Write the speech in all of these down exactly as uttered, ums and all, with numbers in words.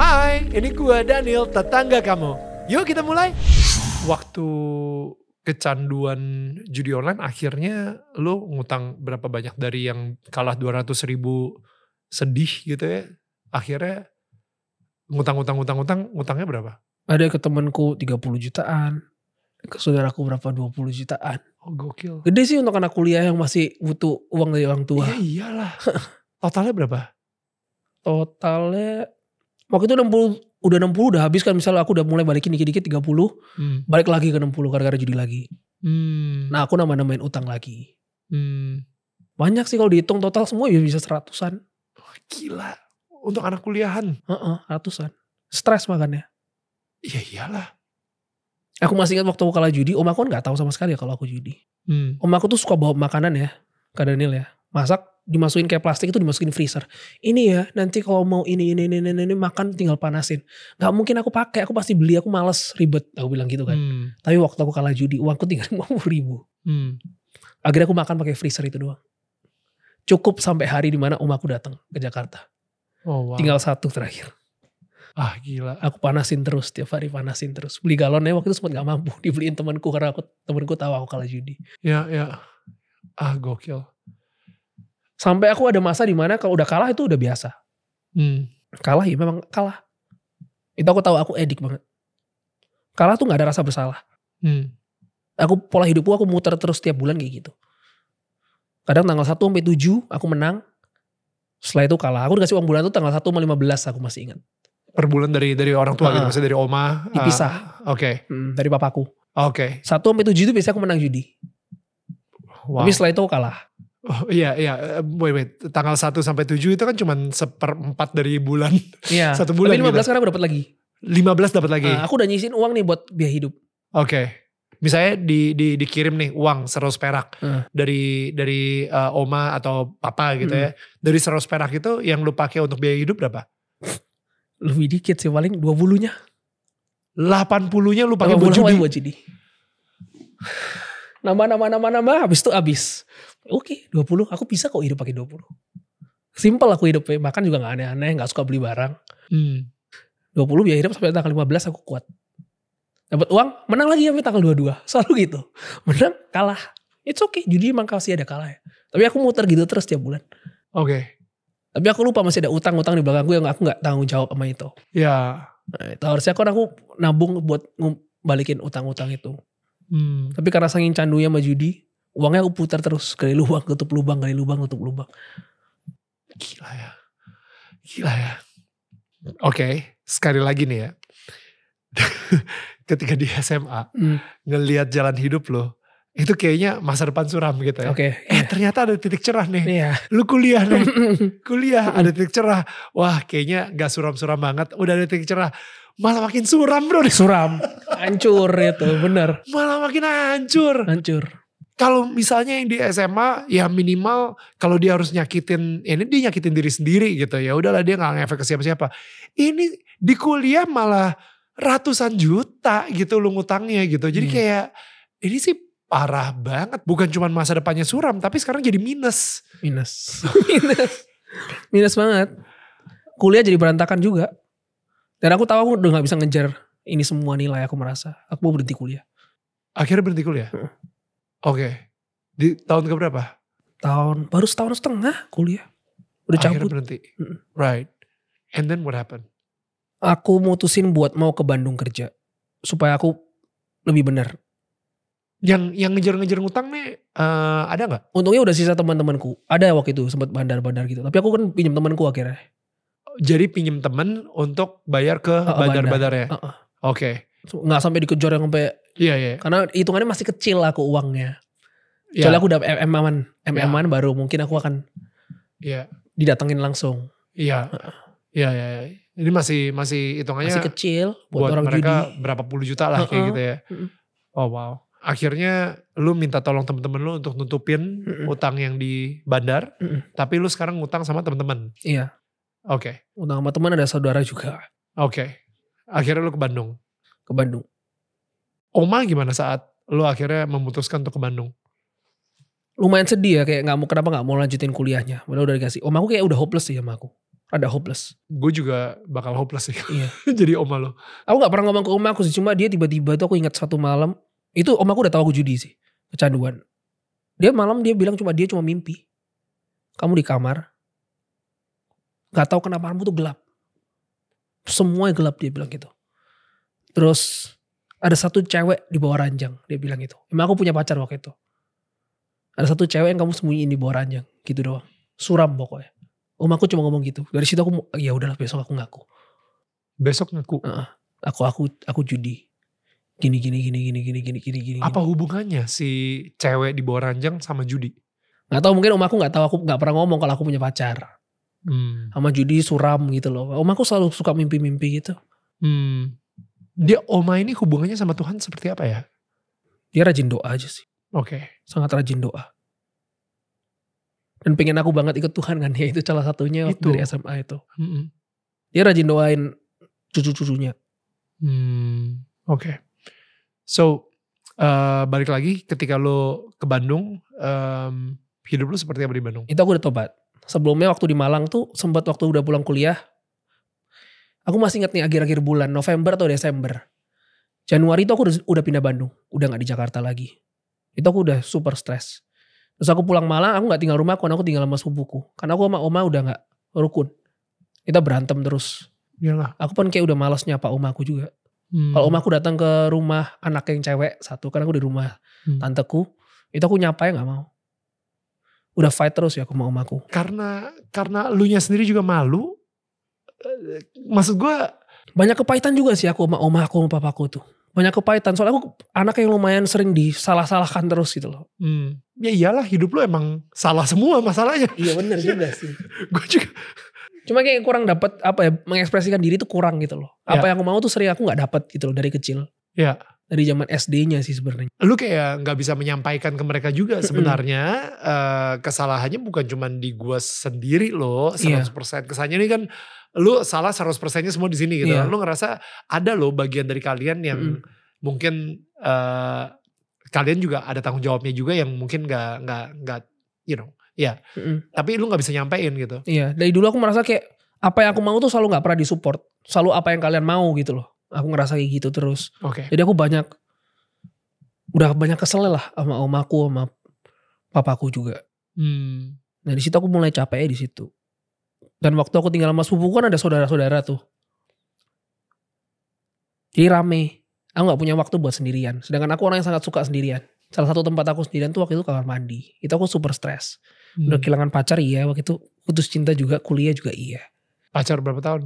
Hai, ini gua Daniel, tetangga kamu. Yuk kita mulai. Waktu kecanduan judi online akhirnya lu ngutang berapa banyak dari yang kalah dua ratus ribu sedih gitu ya. Akhirnya ngutang-ngutang-ngutang-ngutang, ngutangnya berapa? Ada ke temanku tiga puluh jutaan. Ke saudaraku berapa dua puluh jutaan. Oh gokil. Gede sih untuk anak kuliah yang masih butuh uang dari orang tua. Iya iyalah. Totalnya berapa? Totalnya waktu itu enam puluh, udah enam puluh udah habis kan, misalnya aku udah mulai balikin dikit-dikit tiga puluh, Hmm. balik lagi ke enam puluh gara-gara judi lagi. Hmm. Nah aku nambah-nambahin utang lagi. Hmm. Banyak sih kalau dihitung total semua ya bisa seratusan. Gila. Untuk anak kuliahan. Heeh, ratusan. Stres makanya. Iya iyalah. Aku masih ingat waktu aku kalah judi, om aku kan gak tahu sama sekali ya kalau aku judi. Hmm. Om aku tuh suka bawa makanan ya, Kak Daniel ya. Masak, dimasukin kayak plastik itu dimasukin freezer. Ini ya, nanti kalau mau ini, ini, ini, ini, ini makan tinggal panasin. Gak mungkin aku pakai, aku pasti beli, aku males, ribet. Aku bilang gitu kan. Hmm. Tapi waktu aku kalah judi, uangku tinggal lima puluh ribu. Hmm. Akhirnya aku makan pakai freezer itu doang. Cukup sampai hari dimana om aku datang ke Jakarta. Oh wow. Tinggal satu terakhir. Ah gila. Aku panasin terus, tiap hari panasin terus. Beli galonnya waktu itu sempat gak mampu. Dibeliin temanku karena aku temanku tahu aku kalah judi. Ya ya. Ah gokil. Sampai aku ada masa dimana kalau udah kalah itu udah biasa. Hmm. Kalah ya memang kalah. Itu aku tahu aku edik banget. Kalah tuh gak ada rasa bersalah. Hmm. Aku pola hidupku aku muter terus tiap bulan kayak gitu. Kadang tanggal satu sampai tujuh aku menang. Setelah itu kalah. Aku dikasih uang bulan tuh tanggal satu sampai lima belas aku masih ingat. Per bulan dari dari orang tua uh, gitu, maksudnya dari oma. Dipisah. Uh, Oke. Okay. Hmm, dari papaku. Oke. Okay. satu sampai tujuh itu biasanya aku menang judi. Wow. Tapi setelah itu aku kalah. Oh iya iya. Wait wait. Tanggal satu sampai tujuh itu kan cuma seperempat dari bulan. Iya. Satu bulan. Tapi lima belas gitu. Sekarang aku dapat lagi. lima belas dapat lagi. Uh, aku udah nyisin uang nih buat biaya hidup. Oke. Okay. Misalnya di, di dikirim nih uang seratus perak uh. dari dari uh, oma atau papa gitu hmm. ya. Dari seratus perak itu yang lu pakai untuk biaya hidup berapa? Lebih dikit sih, paling dua puluhnya. delapan puluhnya lu pakai buat judi. buat judi. Nambah, nambah, nambah, nambah, habis itu habis. Oke, dua puluh, aku bisa kok hidup pakai dua puluh. Simpel aku hidup, makan juga gak aneh-aneh, gak suka beli barang. Hmm. dua puluh biaya hidup sampai tanggal lima belas aku kuat. Dapat uang, menang lagi sampai tanggal dua puluh dua. Selalu gitu. Menang, kalah. It's okay, judi emang kasih ada kalah ya. Tapi aku muter gitu terus tiap bulan. Oke. Okay. Tapi aku lupa masih ada utang-utang di belakangku yang aku gak tanggung jawab sama itu. Ya. Nah, itu harusnya kan aku nabung buat balikin utang-utang itu. Hmm. Tapi karena saking candunya sama judi, uangnya aku putar terus. Gali lubang, tutup lubang, gali lubang, tutup lubang. Gila ya. Gila ya. Oke, okay, sekali lagi nih ya. Ketika di S M A, hmm. ngelihat jalan hidup lo, itu kayaknya masa depan suram gitu ya. Oke. Okay, eh yeah. ternyata ada titik cerah nih. Yeah. Lu kuliah nih. Kuliah ada titik cerah. Wah kayaknya gak suram-suram banget. Udah ada titik cerah. Malah makin suram bro. Suram. Hancur itu bener. Malah makin hancur. Hancur. Kalau misalnya yang di S M A ya minimal kalau dia harus nyakitin. Ini dia nyakitin diri sendiri gitu. Ya udahlah dia gak ngefek ke siapa-siapa. Ini di kuliah malah ratusan juta gitu lu ngutangnya gitu. Jadi hmm. kayak ini sih parah banget. Bukan cuma masa depannya suram. Tapi sekarang jadi minus. Minus. minus. Minus banget. Kuliah jadi berantakan juga. Dan aku tahu aku udah gak bisa ngejar ini semua nilai aku merasa. Aku mau berhenti kuliah. Akhirnya berhenti kuliah? Hmm. Oke. Okay. Di tahun keberapa? Tahun, baru setahun setengah kuliah. Udah cabut. Akhirnya berhenti. Hmm. Right. And then what happened? Aku mutusin buat mau ke Bandung kerja. Supaya aku lebih benar. Yang yang ngejar-ngejar ngutang nih uh, ada gak? Untungnya udah sisa teman-temanku. Ada waktu itu sempat bandar-bandar gitu. Tapi aku kan pinjam temanku akhirnya. Jadi pinjam temen untuk bayar ke uh, bandar-bandarnya? Uh, uh. Oke. Okay. Gak sampai dikejar yang sampai. Iya iya. Karena hitungannya masih kecil aku uangnya. Kecuali yeah. aku udah M M-an. M M-an yeah. baru mungkin aku akan yeah. didatengin langsung. Iya. Iya iya. Ini masih masih hitungannya. Masih kecil. Buat, buat orang mereka judi. Berapa puluh juta lah uh-uh. kayak gitu ya. Uh-uh. Oh wow. Akhirnya lu minta tolong temen-temen lu untuk nutupin mm-mm. utang yang di bandar. Mm-mm. Tapi lu sekarang ngutang sama temen-temen. Iya. Oke. Okay. Utang sama teman ada saudara juga. Oke. Okay. Akhirnya lu ke Bandung. Ke Bandung. Oma gimana saat lu akhirnya memutuskan untuk ke Bandung? Lumayan sedih ya. Kayak gak mau, kenapa gak mau lanjutin kuliahnya. Padahal udah dikasih. Om aku kayak udah hopeless sih sama aku. rada hopeless. Gue juga bakal hopeless sih. Iya. Jadi oma lo. Aku gak pernah ngomong ke oma aku sih. Cuma dia tiba-tiba tuh aku ingat satu malam. Itu oma aku udah tahu aku judi sih. Kecanduan. Dia malam dia bilang cuma dia cuma mimpi. Kamu di kamar. Gak tahu kenapa kamu tuh gelap. Semuanya gelap dia bilang gitu. Terus ada satu cewek di bawah ranjang. Dia bilang gitu. Emang aku punya pacar waktu itu. Ada satu cewek yang kamu sembunyiin di bawah ranjang. Gitu doang. Suram pokoknya. Om aku cuma ngomong gitu. Dari situ aku, ya udahlah besok aku ngaku. Besok ngaku. Uh, aku aku aku judi. Gini gini gini gini gini gini gini gini. Apa hubungannya si cewek di bawah ranjang sama judi? Gak tahu, mungkin om aku nggak tahu, aku nggak pernah ngomong kalau aku punya pacar. Hmm. Sama judi suram gitu loh. Om aku selalu suka mimpi-mimpi gitu. Hmm. Dia oma ini hubungannya sama Tuhan seperti apa ya? Dia rajin doa aja sih. Oke. Okay. Sangat rajin doa. Dan pengen aku banget ikut Tuhan kan. Ya itu salah satunya waktu dari S M A itu. Mm-mm. Dia rajin doain cucu-cucunya. Hmm. Oke. Okay. So uh, balik lagi ketika lo ke Bandung. Um, hidup lo seperti apa di Bandung? Itu aku udah tobat. Sebelumnya waktu di Malang tuh sempat waktu udah pulang kuliah. Aku masih ingat nih akhir-akhir bulan November atau Desember. Januari itu aku udah, udah pindah Bandung. Udah gak di Jakarta lagi. Itu aku udah super stres. Terus aku pulang Malang, aku gak tinggal rumahku, aku tinggal sama sepupuku. Karena aku sama oma udah gak rukun. Kita berantem terus. Iyalah. Aku pun kayak udah malas nyapa oma aku juga. Hmm. Kalau oma aku datang ke rumah anak yang cewek satu, karena aku di rumah hmm. tanteku, itu aku nyapa ya gak mau. Udah fight terus ya aku sama omaku. Karena karena lunya sendiri juga malu. Maksud gue banyak kepahitan juga sih aku sama oma aku sama papaku tuh. Banyak kepahitan soalnya aku anak yang lumayan sering disalah-salahkan terus gitu loh. Hmm. Ya iyalah, hidup lu emang salah semua masalahnya. Iya benar juga sih. Gue juga. Cuma kayak kurang dapat apa ya, mengekspresikan diri tuh kurang gitu loh. Apa ya. Yang aku mau tuh sering aku nggak dapat gitu loh dari kecil. Ya. Dari zaman S D-nya sih sebenarnya. Lu kayak nggak bisa menyampaikan ke mereka juga sebenarnya uh, kesalahannya bukan cuma di gua sendiri loh seratus persen. Yeah. Kesannya ini kan lu salah seratus persennya semua di sini gitu. Yeah. Lu ngerasa ada loh bagian dari kalian yang mm. mungkin uh, kalian juga ada tanggung jawabnya juga yang mungkin nggak nggak nggak you know ya. Yeah. Mm. Tapi lu nggak bisa nyampein gitu. Iya. Yeah. Dari dulu aku merasa kayak apa yang aku mau tuh selalu nggak pernah disupport. Selalu apa yang kalian mau gitu loh. Aku ngerasa kayak gitu terus. Okay. Jadi aku banyak, udah banyak kesel lah sama omaku sama papaku juga. Hmm. Nah di situ aku mulai capek di situ. Dan waktu aku tinggal sama sepupu kan ada saudara-saudara tuh. Jadi rame. Aku gak punya waktu buat sendirian. Sedangkan aku orang yang sangat suka sendirian. Salah satu tempat aku sendirian tuh waktu itu kamar mandi. Itu aku super stres. Hmm. Udah kehilangan pacar iya. Waktu itu putus cinta juga, kuliah juga iya. Pacar berapa tahun?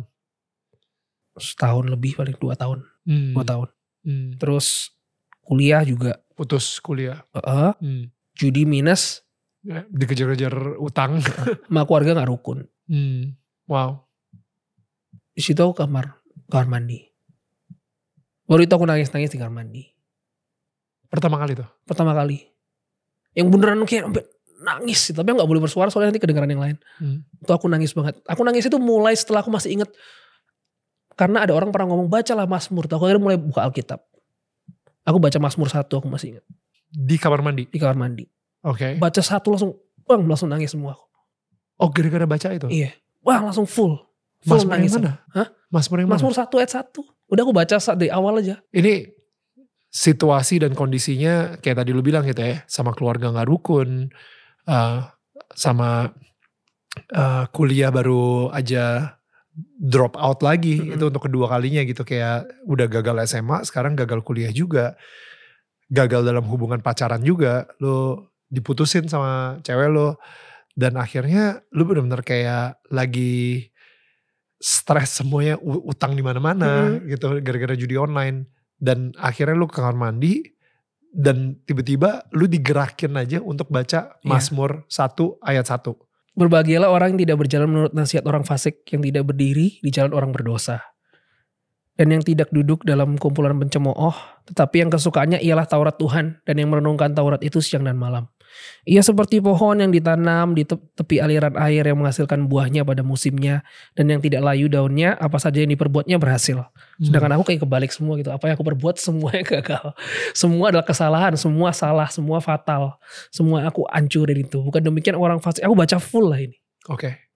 Setahun lebih, paling dua tahun. Hmm. Dua tahun. Hmm. Terus kuliah juga. Putus kuliah. Uh-uh. Hmm. Judi minus. Ya, dikejar-kejar utang. Sama keluarga gak rukun. Hmm. Wow. Di situ aku kamar, kamar mandi. Baru itu aku nangis-nangis di kamar mandi. Pertama kali tuh? Pertama kali. Yang beneran kayak nangis. Tapi gak boleh bersuara soalnya nanti kedengeran yang lain. Hmm. Itu aku nangis banget. Aku nangis itu mulai setelah aku masih inget. Karena ada orang pernah ngomong bacalah Mazmur. Aku akhirnya mulai buka Alkitab. Aku baca Mazmur satu, aku masih ingat. Di kamar mandi? Di kamar mandi. Oke. Okay. Baca satu langsung, bang langsung nangis semua aku. Oh gara-gara baca itu? Iya. Wah langsung full. Full Mazmur nangis. Yang mana? Hah? Mazmur yang mana? Mazmur satu ayat satu. Udah aku baca dari awal aja. Ini situasi dan kondisinya kayak tadi lu bilang gitu ya. Sama keluarga gak rukun. Uh, sama uh, kuliah baru aja drop out lagi. Mm-hmm. Itu untuk kedua kalinya gitu. Kayak udah gagal S M A, sekarang gagal kuliah juga. Gagal dalam hubungan pacaran juga. Lo diputusin sama cewek lo. Dan akhirnya lo bener-bener kayak lagi stres semuanya, utang di mana-mana mm-hmm. gitu. Gara-gara judi online. Dan akhirnya lo ke kamar mandi. Dan tiba-tiba lo digerakin aja untuk baca yeah. Mazmur satu ayat satu. Berbahagialah orang yang tidak berjalan menurut nasihat orang fasik, yang tidak berdiri di jalan orang berdosa, dan yang tidak duduk dalam kumpulan pencemooh, tetapi yang kesukaannya ialah Taurat Tuhan, dan yang merenungkan Taurat itu siang dan malam. Ia seperti pohon yang ditanam di tepi aliran air yang menghasilkan buahnya pada musimnya, dan yang tidak layu daunnya, apa saja yang diperbuatnya berhasil. Sedangkan aku kayak kebalik semua gitu, apa yang aku perbuat semuanya gagal. Semua adalah kesalahan, semua salah, semua fatal. Semua aku hancurin itu. Bukan demikian orang fasik, aku baca full lah ini. Oke. Okay.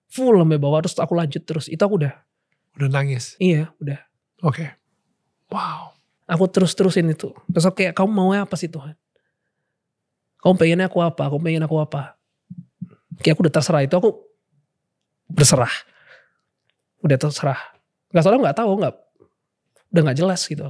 full sampai bawah terus aku lanjut terus. Itu aku udah. Udah nangis? Iya udah. Oke. Okay. Wow. Aku terus-terusin itu. Terus aku kayak kamu maunya apa sih Tuhan? Kamu pengennya aku apa? Aku pengen aku apa? Kayak aku udah terserah itu aku berserah. Udah terserah. Gak soalnya gak tahu. Gak, udah gak jelas gitu.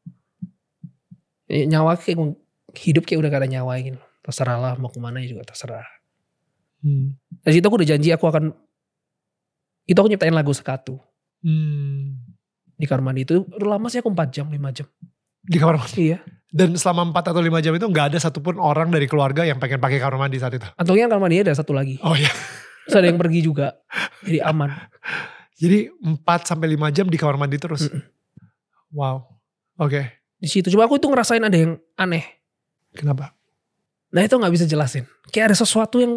Nyawa kayak hidup kayak udah gak ada nyawa gitu. Terserah lah mau kemana juga terserah. Hmm. Dari situ aku udah janji aku akan. Itu aku nyiptain lagu Sekatu. Hmm. Di kamar mandi itu udah lama sih aku empat jam lima jam. Di kamar mandi? Iya. Dan selama empat atau lima jam itu gak ada satupun orang dari keluarga yang pengen pakai kamar mandi saat itu? Untungnya kamar mandi ada satu lagi. Oh iya. Terus ada yang pergi juga. Jadi aman. Jadi empat sampai lima jam di kamar mandi terus? Mm-mm. Wow. Oke. Okay. Di situ. Cuma aku itu ngerasain ada yang aneh. Kenapa? Nah itu gak bisa jelasin. Kayak ada sesuatu yang.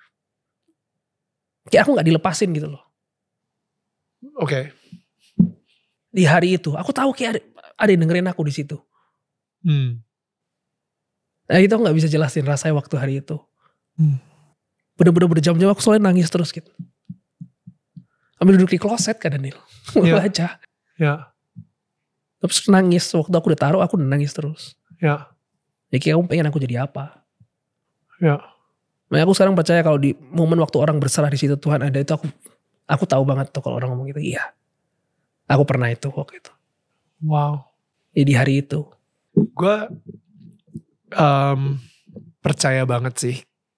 Kayak aku gak dilepasin gitu loh. Oke. Okay. Di hari itu. Aku tahu kayak ada, ada yang dengerin aku di situ. Hmm. Nah itu aku gak bisa jelasin rasanya waktu hari itu. Hmm. Bener-bener berjam-jam aku soalnya nangis terus gitu. Ambil duduk di kloset kan Daniel. Ya. Baca. Ya. Terus nangis. Waktu aku udah taruh aku udah nangis terus. Ya. Ya kayak kamu pengen aku jadi apa. Ya. Makanya aku sekarang percaya kalau di momen waktu orang berserah di situ Tuhan ada itu aku aku tahu banget tuh kalau orang ngomong gitu. Iya. Aku pernah itu waktu itu. Wow. Ya, di hari itu. Gue um, percaya banget sih.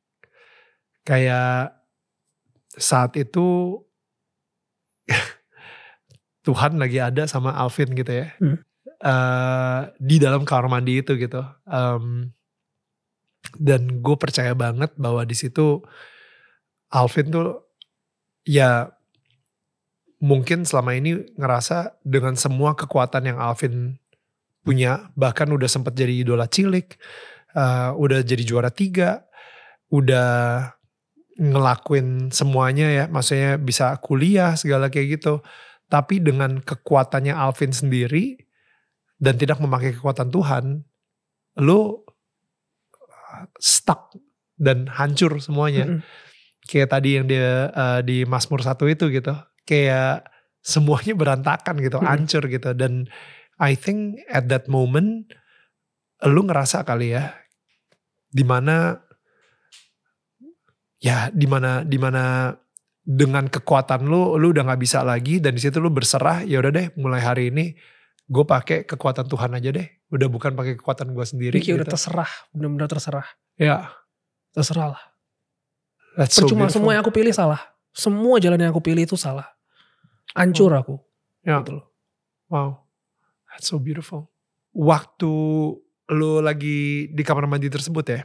Kayak saat itu Tuhan lagi ada sama Alvin gitu ya. Hmm. Uh, di dalam kamar mandi itu gitu. Um, dan gue percaya banget bahwa di situ Alvin tuh ya mungkin selama ini ngerasa dengan semua kekuatan yang Alvin punya, bahkan udah sempat jadi idola cilik, uh, udah jadi juara tiga, udah ngelakuin semuanya ya, maksudnya bisa kuliah segala kayak gitu. Tapi dengan kekuatannya Alvin sendiri dan tidak memakai kekuatan Tuhan, lo stuck dan hancur semuanya. Mm-hmm. Kayak tadi yang dia uh, di Mazmur satu itu gitu. Kayak semuanya berantakan gitu, mm-hmm. hancur gitu. Dan I think at that moment lu ngerasa kali ya, dimana ya dimana dimana dengan kekuatan lu, lu udah nggak bisa lagi dan di situ lu berserah. Ya udah deh, mulai hari ini gue pakai kekuatan Tuhan aja deh. Udah bukan pakai kekuatan gue sendiri. Kayak gitu. Udah terserah, benar-benar terserah. Ya, terserah lah. That's Percuma so semua yang aku pilih salah. Semua jalan yang aku pilih itu salah. Hancur aku. Ya. Gitu loh. Wow. That's so beautiful. Waktu lu lagi di kamar mandi tersebut ya,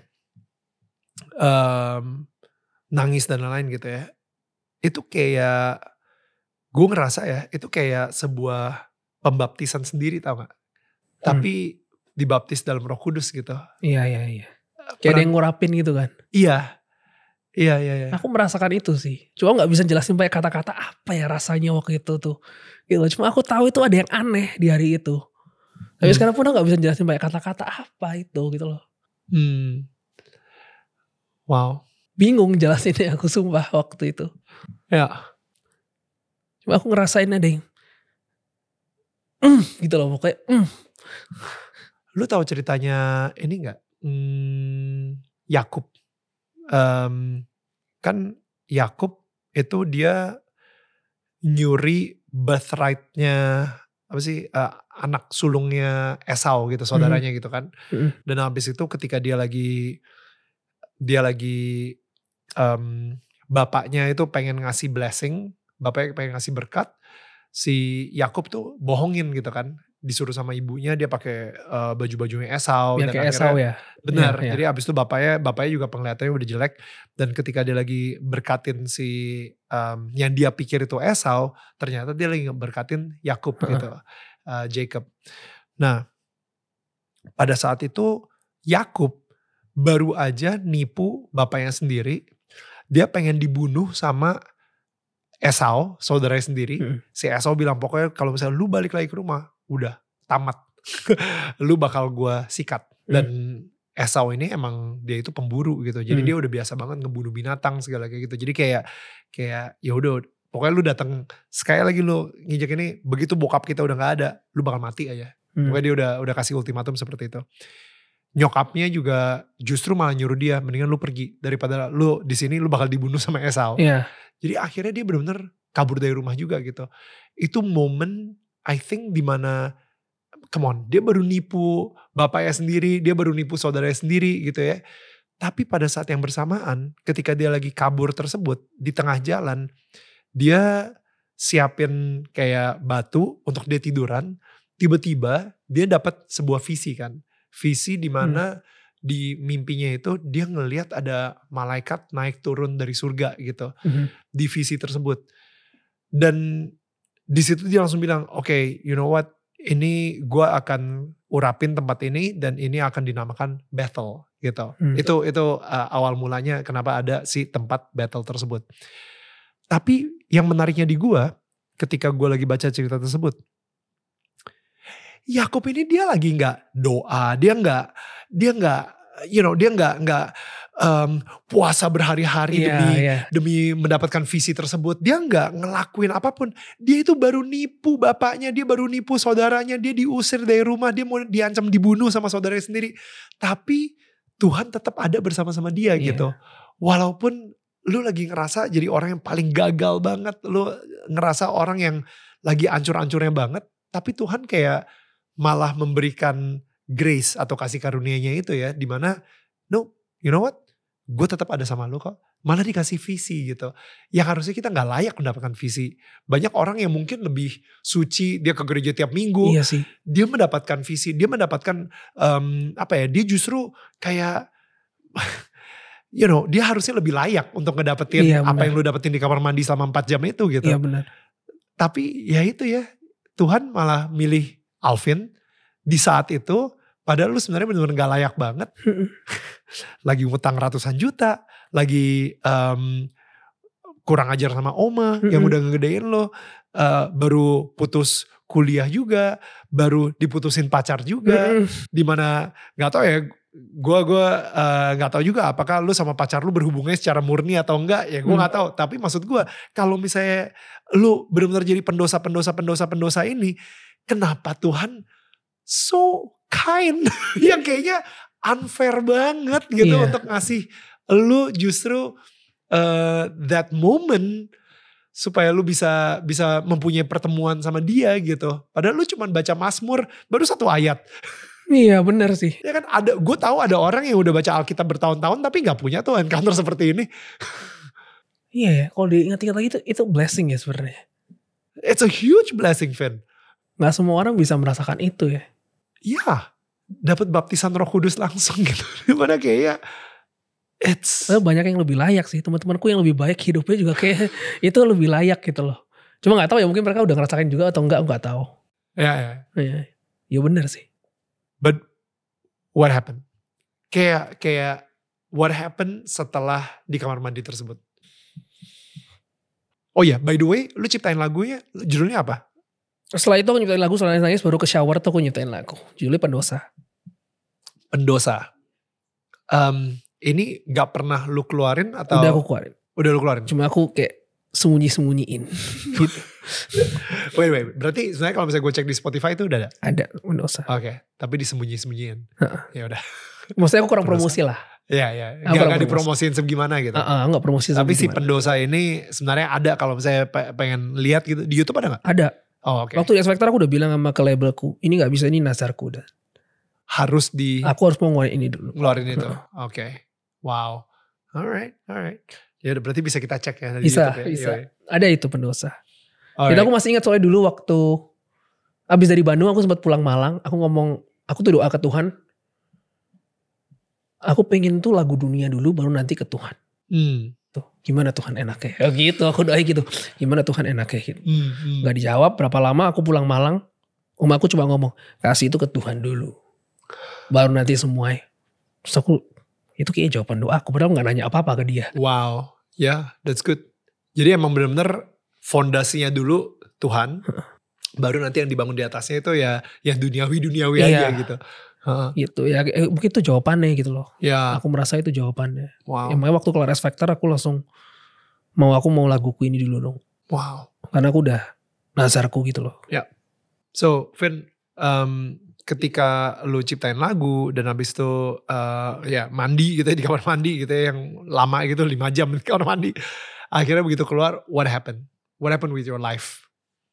um, nangis dan lain-lain gitu ya, itu kayak, gue ngerasa ya, itu kayak sebuah pembaptisan sendiri tau gak? Hmm. Tapi dibaptis dalam Roh Kudus gitu. Iya, iya, iya. Kayak ada yang ngurapin gitu kan. Iya. Iya, iya, iya. Aku merasakan itu sih. Cuma gak bisa jelasin pakai kata-kata apa ya rasanya waktu itu tuh. Gitu. Cuma aku tahu itu ada yang aneh di hari itu. Tapi hmm. sekarang pun aku gak bisa jelasin pakai kata-kata apa itu gitu loh. Hmm. Wow. Bingung jelasinnya aku sumpah waktu itu. Ya. Cuma aku ngerasain ada yang mm, gitu loh pokoknya. Mm. Lu tahu ceritanya ini gak? Hmm, Yakub. Um, kan Yakub itu dia nyuri birthright-nya apa sih uh, anak sulungnya Esau gitu, saudaranya mm-hmm. gitu kan. Mm-hmm. Dan habis itu ketika dia lagi dia lagi um, bapaknya itu pengen ngasih blessing, bapaknya pengen ngasih berkat, si Yakub tuh bohongin gitu kan. Disuruh sama ibunya dia pakai uh, baju-bajunya Esau. Biar kayak Esau ya. Benar. Ya, ya. Jadi abis itu bapaknya bapaknya juga penglihatannya udah jelek. Dan ketika dia lagi berkatin si um, yang dia pikir itu Esau, ternyata dia lagi berkatin Yakub uh-huh. gitu, uh, Jacob. Nah, pada saat itu Yakub baru aja nipu bapaknya sendiri. Dia pengen dibunuh sama Esau, saudaranya sendiri. Hmm. Si Esau bilang pokoknya kalau misalnya lu balik lagi ke rumah, udah tamat. Lu bakal gue sikat. Dan hmm. Esau ini emang dia itu pemburu gitu. Jadi Hmm. dia udah biasa banget ngebunuh binatang segala kayak gitu. Jadi kayak kayak ya udah pokoknya lu datang sekali lagi lu nginjek ini, begitu bokap kita udah nggak ada, lu bakal mati aja. Hmm. Pokoknya dia udah udah kasih ultimatum seperti itu. Nyokapnya juga justru malah nyuruh dia, mendingan lu pergi daripada lu di sini lu bakal dibunuh sama Esau. Iya. Jadi akhirnya dia benar-benar kabur dari rumah juga gitu. Itu momen I think dimana come on, dia baru nipu bapaknya sendiri, dia baru nipu saudaranya sendiri gitu ya. Tapi pada saat yang bersamaan, ketika dia lagi kabur tersebut, di tengah jalan, dia siapin kayak batu untuk dia tiduran, tiba-tiba dia dapat sebuah visi kan. Visi dimana hmm. di mimpinya itu dia ngelihat ada malaikat naik turun dari surga gitu. Hmm. Di visi tersebut. Dan di situ dia langsung bilang, oke, okay, you know what? Ini gue akan urapin tempat ini dan ini akan dinamakan Bethel gitu. Hmm. Itu itu uh, awal mulanya kenapa ada si tempat Bethel tersebut. Tapi yang menariknya di gue ketika gue lagi baca cerita tersebut, Yakub ini dia lagi nggak doa, dia nggak dia nggak you know dia nggak nggak um, puasa berhari-hari yeah, demi yeah. demi mendapatkan visi tersebut. Dia nggak ngelakuin apapun. Dia itu baru nipu bapaknya, dia baru nipu saudaranya, dia diusir dari rumah, dia mau diancam dibunuh sama saudaranya sendiri. Tapi Tuhan tetap ada bersama-sama dia yeah. gitu. Walaupun lu lagi ngerasa jadi orang yang paling gagal banget, lu ngerasa orang yang lagi ancur-ancurnya banget, tapi Tuhan kayak malah memberikan grace atau kasih karunia-Nya itu ya, dimana no, you know what? Gue tetap ada sama lu kok. Malah dikasih visi gitu. Yang harusnya kita gak layak mendapatkan visi. Banyak orang yang mungkin lebih suci, dia ke gereja tiap minggu. Iya sih. Dia mendapatkan visi, dia mendapatkan um, apa ya, dia justru kayak you know, dia harusnya lebih layak untuk ngedapetin iya, apa yang lu dapetin di kamar mandi selama empat jam itu gitu. Iya benar. Tapi ya itu ya, Tuhan malah milih Alvin di saat itu. Padahal lu sebenarnya benar-benar gak layak banget. Lagi ngutang ratusan juta. Lagi um, kurang ajar sama oma mm-hmm. yang udah ngegedein lo. Uh, baru putus kuliah juga. Baru diputusin pacar juga. Mm-hmm. Dimana gak tahu ya. Gue gue uh, gak tahu juga apakah lu sama pacar lu berhubungannya secara murni atau enggak. Ya gue mm. gak tahu. Tapi maksud gue kalau misalnya lu benar-benar jadi pendosa-pendosa-pendosa-pendosa ini. Kenapa Tuhan so kind yang kayaknya unfair banget gitu yeah. untuk ngasih lu justru uh, that moment supaya lu bisa bisa mempunyai pertemuan sama dia gitu. Padahal lu cuma baca Mazmur baru satu ayat. Iya benar sih. Ya kan ada, gue tahu ada orang yang udah baca Alkitab bertahun-tahun tapi nggak punya tuh encounter seperti ini. Iya ya, kalau diingat-ingat lagi itu itu blessing ya sebenarnya. It's a huge blessing, Vin. Gak semua orang bisa merasakan itu ya. Iya, dapat baptisan Roh Kudus langsung gitu. Dimana kayaknya it's banyak yang lebih layak sih. Teman-temanku yang lebih baik hidupnya juga kayak itu lebih layak gitu loh. Cuma nggak tahu ya, mungkin mereka udah ngerasain juga atau enggak, nggak tahu. Ya, ya. Ya, ya benar sih. But what happened? Kayak kayak what happened setelah di kamar mandi tersebut? Oh ya, yeah, by the way, lu ciptain lagunya, judulnya apa? Setelah itu aku nyiptain lagu, setelah nangis baru ke shower tuh aku nyiptain lagu. Judulnya Pendosa. Pendosa. Um, ini gak pernah lu keluarin atau? Udah aku keluarin. Udah lu keluarin? Cuma aku kayak sembunyi-sembunyiin. Gitu. Wait, wait. Berarti sebenarnya kalau misalnya gue cek di Spotify itu udah ada? Ada, Pendosa. Oke, okay. Tapi disembunyi-sembunyiin. Ya udah. Maksudnya aku kurang Pendosa. Promosi lah. Iya, iya. Gak, gak dipromosiin segimana gitu. Uh, uh, gak promosi tapi si Pendosa ini sebenarnya ada kalau misalnya pengen lihat gitu. Di YouTube ada gak? Ada. Oh, okay. Waktu di X Factor aku udah bilang sama ke labelku, ini gak bisa, ini nazarku udah. Harus di. Aku harus mau ngeluarin ini dulu. Ngeluarin itu. Oke. Okay. Wow. Alright, alright. Ya berarti bisa kita cek ya. Bisa, YouTube ya. bisa. Yoi. Ada itu Pendosa. Alright. Jadi aku masih ingat soalnya dulu waktu abis dari Bandung aku sempat pulang Malang. Aku ngomong, aku tuh doa ke Tuhan. Aku pengen tuh lagu dunia dulu baru nanti ke Tuhan. Hmm. Tuh, gimana Tuhan enaknya? Ya gitu, aku doa gitu. Gimana Tuhan enaknya gitu. Hmm, hmm. Gak dijawab, berapa lama aku pulang Malang. Om aku cuma ngomong, kasih itu ke Tuhan dulu. Baru nanti semuanya. Terus aku, itu kayak jawaban doa aku. Padahal gak nanya apa-apa ke dia. Wow, ya yeah, that's good. Jadi emang benar-benar fondasinya dulu Tuhan. Baru nanti yang dibangun di atasnya itu ya yang duniawi-duniawi iya. aja gitu. Heeh. gitu ya. Eh, mungkin itu jawabannya gitu loh. Ya. Aku merasa itu jawabannya. Wow. Ya makanya waktu kelar X Factor aku langsung mau aku mau laguku ini dulu dong. Wow. Karena aku udah nazarku gitu loh. Ya. So Vin, um, ketika lu ciptain lagu dan habis itu uh, ya mandi gitu ya di kamar mandi gitu ya yang lama gitu lima jam di kamar mandi. Akhirnya begitu keluar, what happened? What happened with your life?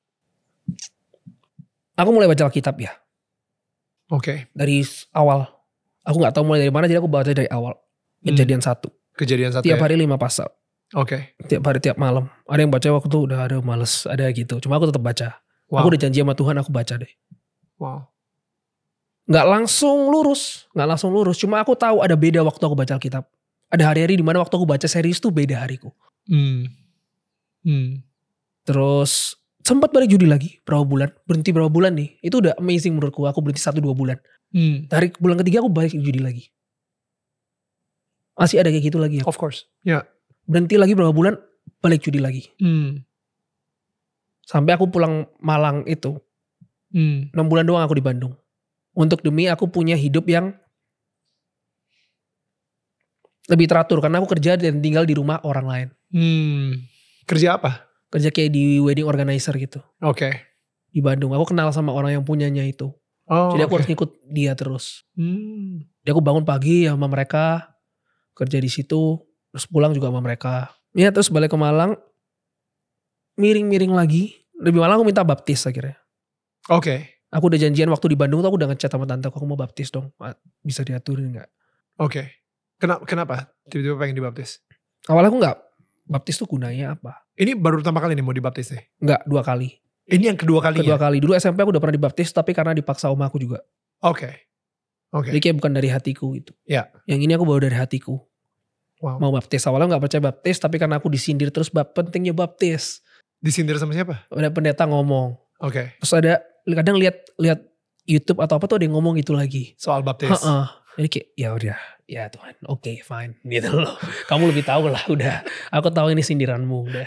Aku mulai baca Alkitab ya. Oke. Okay. Dari awal. Aku gak tahu mulai dari mana, jadi aku baca dari awal. Kejadian hmm. satu. Kejadian satu Tiap ya? hari lima pasal. Oke. Okay. Tiap hari, tiap malam. Ada yang baca waktu itu udah ada males, ada gitu. Cuma aku tetap baca. Wow. Aku udah janji sama Tuhan, aku baca deh. Wow. Gak langsung lurus. Gak langsung lurus. Cuma aku tahu ada beda waktu aku baca Alkitab. Ada hari-hari dimana waktu aku baca serius tuh beda hariku. Hmm. Hmm. Terus sempat balik judi lagi berapa bulan. Berhenti berapa bulan nih. Itu udah amazing menurutku. Aku berhenti satu dua bulan. Hmm. Dari bulan ketiga aku balik judi lagi. Masih ada kayak gitu lagi. Of course. Ya. Yeah. Berhenti lagi berapa bulan. Balik judi lagi. Hmm. Sampai aku pulang Malang itu. Hmm. enam bulan doang aku di Bandung. Untuk demi aku punya hidup yang lebih teratur. Karena aku kerja dan tinggal di rumah orang lain. Hmm. Kerja apa? Kerja kayak di wedding organizer gitu. Oke. Okay. Di Bandung. Aku kenal sama orang yang punyanya itu. Oh, jadi aku okay. harus ngikut dia terus. Hmm. Jadi aku bangun pagi sama mereka. Kerja di situ. Terus pulang juga sama mereka. Ya terus balik ke Malang. Miring-miring lagi. Lebih malang aku minta baptis akhirnya. Oke. Okay. Aku udah janjian waktu di Bandung tuh aku udah ngechat sama tante. Aku mau baptis dong. Bisa diaturin gak? Oke. Okay. Kenapa, kenapa? Tiba-tiba pengen dibaptis? Awalnya aku gak. Baptis tuh gunanya apa? Ini baru pertama kali nih mau dibaptis nih? Enggak, dua kali. Ini yang kedua kalinya? Kedua kali. Dulu S M P aku udah pernah dibaptis tapi karena dipaksa oma aku juga. Oke. Okay. Oke. Okay. Jadi kayak bukan dari hatiku gitu. Ya. Yeah. Yang ini aku bawa dari hatiku. Wow. Mau baptis. Awalnya gak percaya baptis tapi karena aku disindir terus bab pentingnya baptis. Disindir sama siapa? Ada pendeta ngomong. Oke. Okay. Terus ada kadang lihat lihat YouTube atau apa tuh ada yang ngomong gitu lagi. Soal baptis. Heeh. Jadi kayak ya udah, ya Tuhan, oke okay, fine gitu loh. Kamu lebih tahu lah udah. Aku tahu ini sindiranmu udah.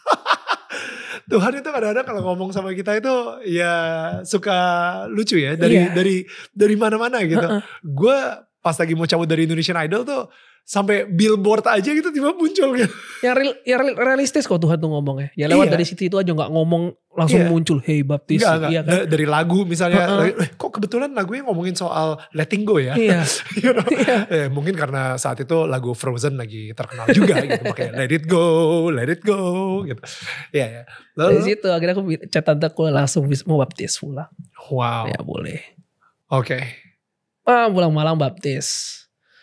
Tuhan itu kadang-kadang kalau ngomong sama kita itu ya suka lucu ya dari iya. dari dari mana-mana gitu. Uh-uh. Gue pas lagi mau cabut dari Indonesian Idol tuh sampai billboard aja gitu tiba muncul gitu. Yang real, ya realistis kok Tuhan tuh ngomongnya. Ya lewat iya. dari situ itu aja nggak ngomong langsung iya. muncul hey baptis. Enggak, enggak. Iya kan? Dari lagu misalnya, uh-uh. eh, kok kebetulan lagunya ngomongin soal letting go ya. Iya. you know? iya. Eh, mungkin karena saat itu lagu Frozen lagi terkenal juga gitu. Makanya let it go, let it go gitu. Iya ya. Lalu, dari situ akhirnya aku chat tanteku langsung mau baptis pulang. Wow. Ya boleh. Oke. Okay. Ah, pulang malam baptis.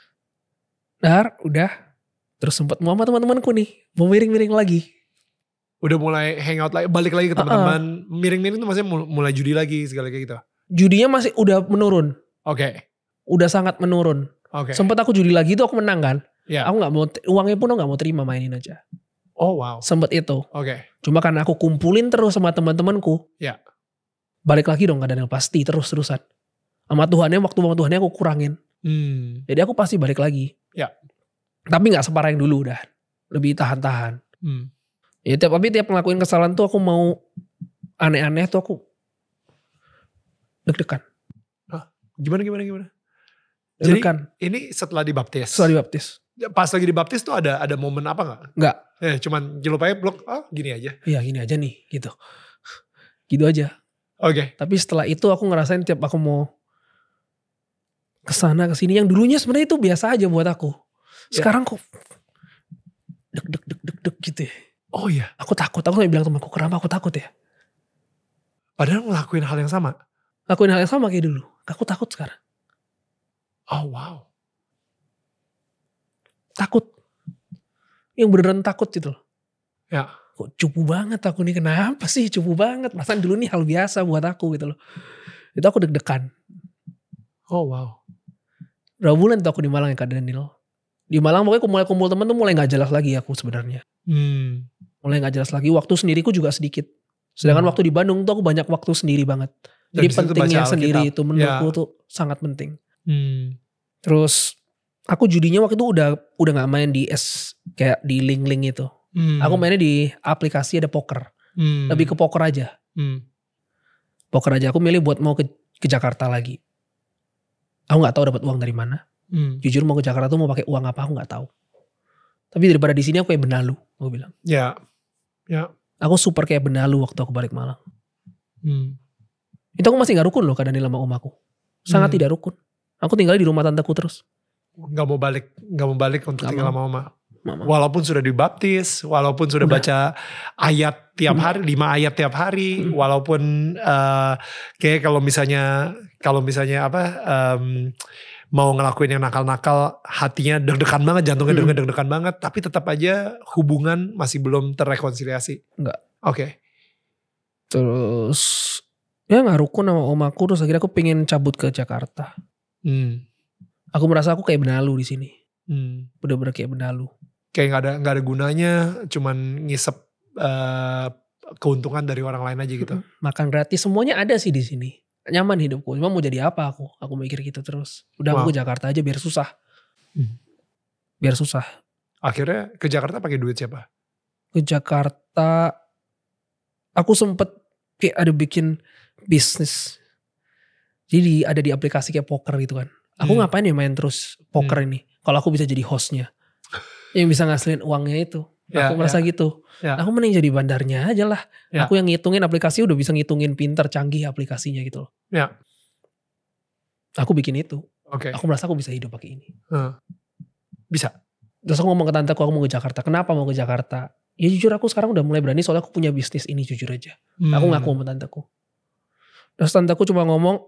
Dar, udah. Terus sempat mau sama teman-temanku nih. Mau miring-miring lagi. Udah mulai hangout lagi. Balik lagi ke teman-teman. Uh-uh. Miring-miring tuh maksudnya mulai judi lagi. Segala kayak gitu. Judinya masih udah menurun. Oke. Okay. Udah sangat menurun. Oke. Okay. Sempat aku judi lagi tuh aku menang kan. Yeah. Aku gak mau. Uangnya pun aku gak mau terima mainin aja. Oh wow. Sempat itu. Oke. Okay. Cuma karena aku kumpulin terus sama teman-temanku. Ya. Yeah. Balik lagi dong kadang pasti terus-terusan. Sama Tuhannya waktu sama Tuhannya aku kurangin. Hmm. Jadi aku pasti balik lagi. Ya. Tapi gak separah yang dulu udah. Lebih tahan-tahan. Hmm. Ya tiap, tapi tiap ngelakuin kesalahan tuh aku mau aneh-aneh tuh aku deg-degan. Hah? Gimana gimana gimana? Deg-degan. Jadi ini setelah dibaptis? Setelah dibaptis. Pas lagi dibaptis tuh ada ada momen apa gak? Enggak. Eh cuman jelupanya blok, oh gini aja? Iya gini aja nih gitu. Gitu aja. Oke. Okay. Tapi setelah itu aku ngerasain tiap aku mau kesana kesini yang dulunya sebenarnya itu biasa aja buat aku. Sekarang yeah. kok deg deg deg deg deg gitu ya. Oh iya. Aku takut. Aku gak bilang temanku kenapa aku takut ya. Padahal ngelakuin hal yang sama. Lakuin hal yang sama kayak dulu. Aku takut sekarang. Oh wow. Takut. Yang beneran takut gitu loh. Ya. Kok cupu banget aku nih. Kenapa sih cupu banget. Perasaan dulu nih hal biasa buat aku gitu loh. Itu aku deg-degan. Oh wow. Berapa bulan tuh aku di Malang ya Kak Daniel. Di Malang pokoknya mulai kumpul temen tuh mulai gak jelas lagi aku sebenarnya. Hmm. Mulai gak jelas lagi. Waktu sendiriku juga sedikit. Sedangkan hmm. waktu di Bandung tuh aku banyak waktu sendiri banget. Jadi pentingnya sendiri itu menurutku ya. Tuh sangat penting. Hmm. Terus aku judinya waktu itu udah udah gak main di S kayak di link-link itu. Hmm. Aku mainnya di aplikasi ada poker. Hmm. Lebih ke poker aja. Hmm. Poker aja. Aku milih buat mau ke, ke Jakarta lagi. Aku gak tahu dapat uang dari mana. Hmm. Jujur mau ke Jakarta tuh mau pakai uang apa aku gak tahu. Tapi daripada di sini aku kayak benalu, aku bilang. Ya, ya. Aku super kayak benalu waktu aku balik Malang. Hmm. Itu aku masih gak rukun loh Kak Daniel sama om aku. Sangat Hmm. tidak rukun. Aku tinggal di rumah tanteku terus. Gak mau balik, gak mau balik untuk Gak tinggal mau. sama mama. Mama. Walaupun sudah dibaptis, walaupun sudah Udah. baca ayat tiap Hmm. hari, lima ayat tiap hari, Hmm. walaupun uh, kayak kalau misalnya, kalau misalnya apa, um, mau ngelakuin yang nakal-nakal, hatinya deg-degan banget, jantungnya Hmm. deg-degan banget, tapi tetap aja hubungan masih belum terrekonsiliasi. Enggak. Oke. Okay. Terus ya gak rukun sama om aku. Terus akhirnya aku pengen cabut ke Jakarta. Hmm. Aku merasa aku kayak benalu di sini. Hmm. Bener-bener kayak benalu. Kayak gak ada, gak ada gunanya, cuman ngisep uh, keuntungan dari orang lain aja gitu. Makan gratis semuanya ada sih di sini. Nyaman hidupku. Cuma mau jadi apa aku? Aku mikir gitu terus. Udah Wow. aku ke Jakarta aja biar susah. Hmm. Biar susah. Akhirnya ke Jakarta pakai duit siapa? Ke Jakarta aku sempet kayak ada bikin bisnis. Jadi ada di aplikasi kayak poker gitu kan. Aku Hmm. ngapain ya main terus poker Hmm. ini? Kalau aku bisa jadi hostnya. Yang bisa ngasilin uangnya itu. Ya, Aku merasa ya. gitu. Ya. Aku mending jadi bandarnya aja lah. Ya. Aku yang ngitungin aplikasi udah bisa ngitungin pinter, canggih aplikasinya gitu loh. Ya. Aku bikin itu. Oke. Okay. Aku merasa aku bisa hidup pakai ini. Uh. Bisa. Terus aku ngomong ke tanteku aku mau ke Jakarta. Kenapa mau ke Jakarta? Ya jujur aku sekarang udah mulai berani soalnya aku punya bisnis ini jujur aja. Hmm. Aku ngaku sama tanteku. Terus tanteku cuma ngomong,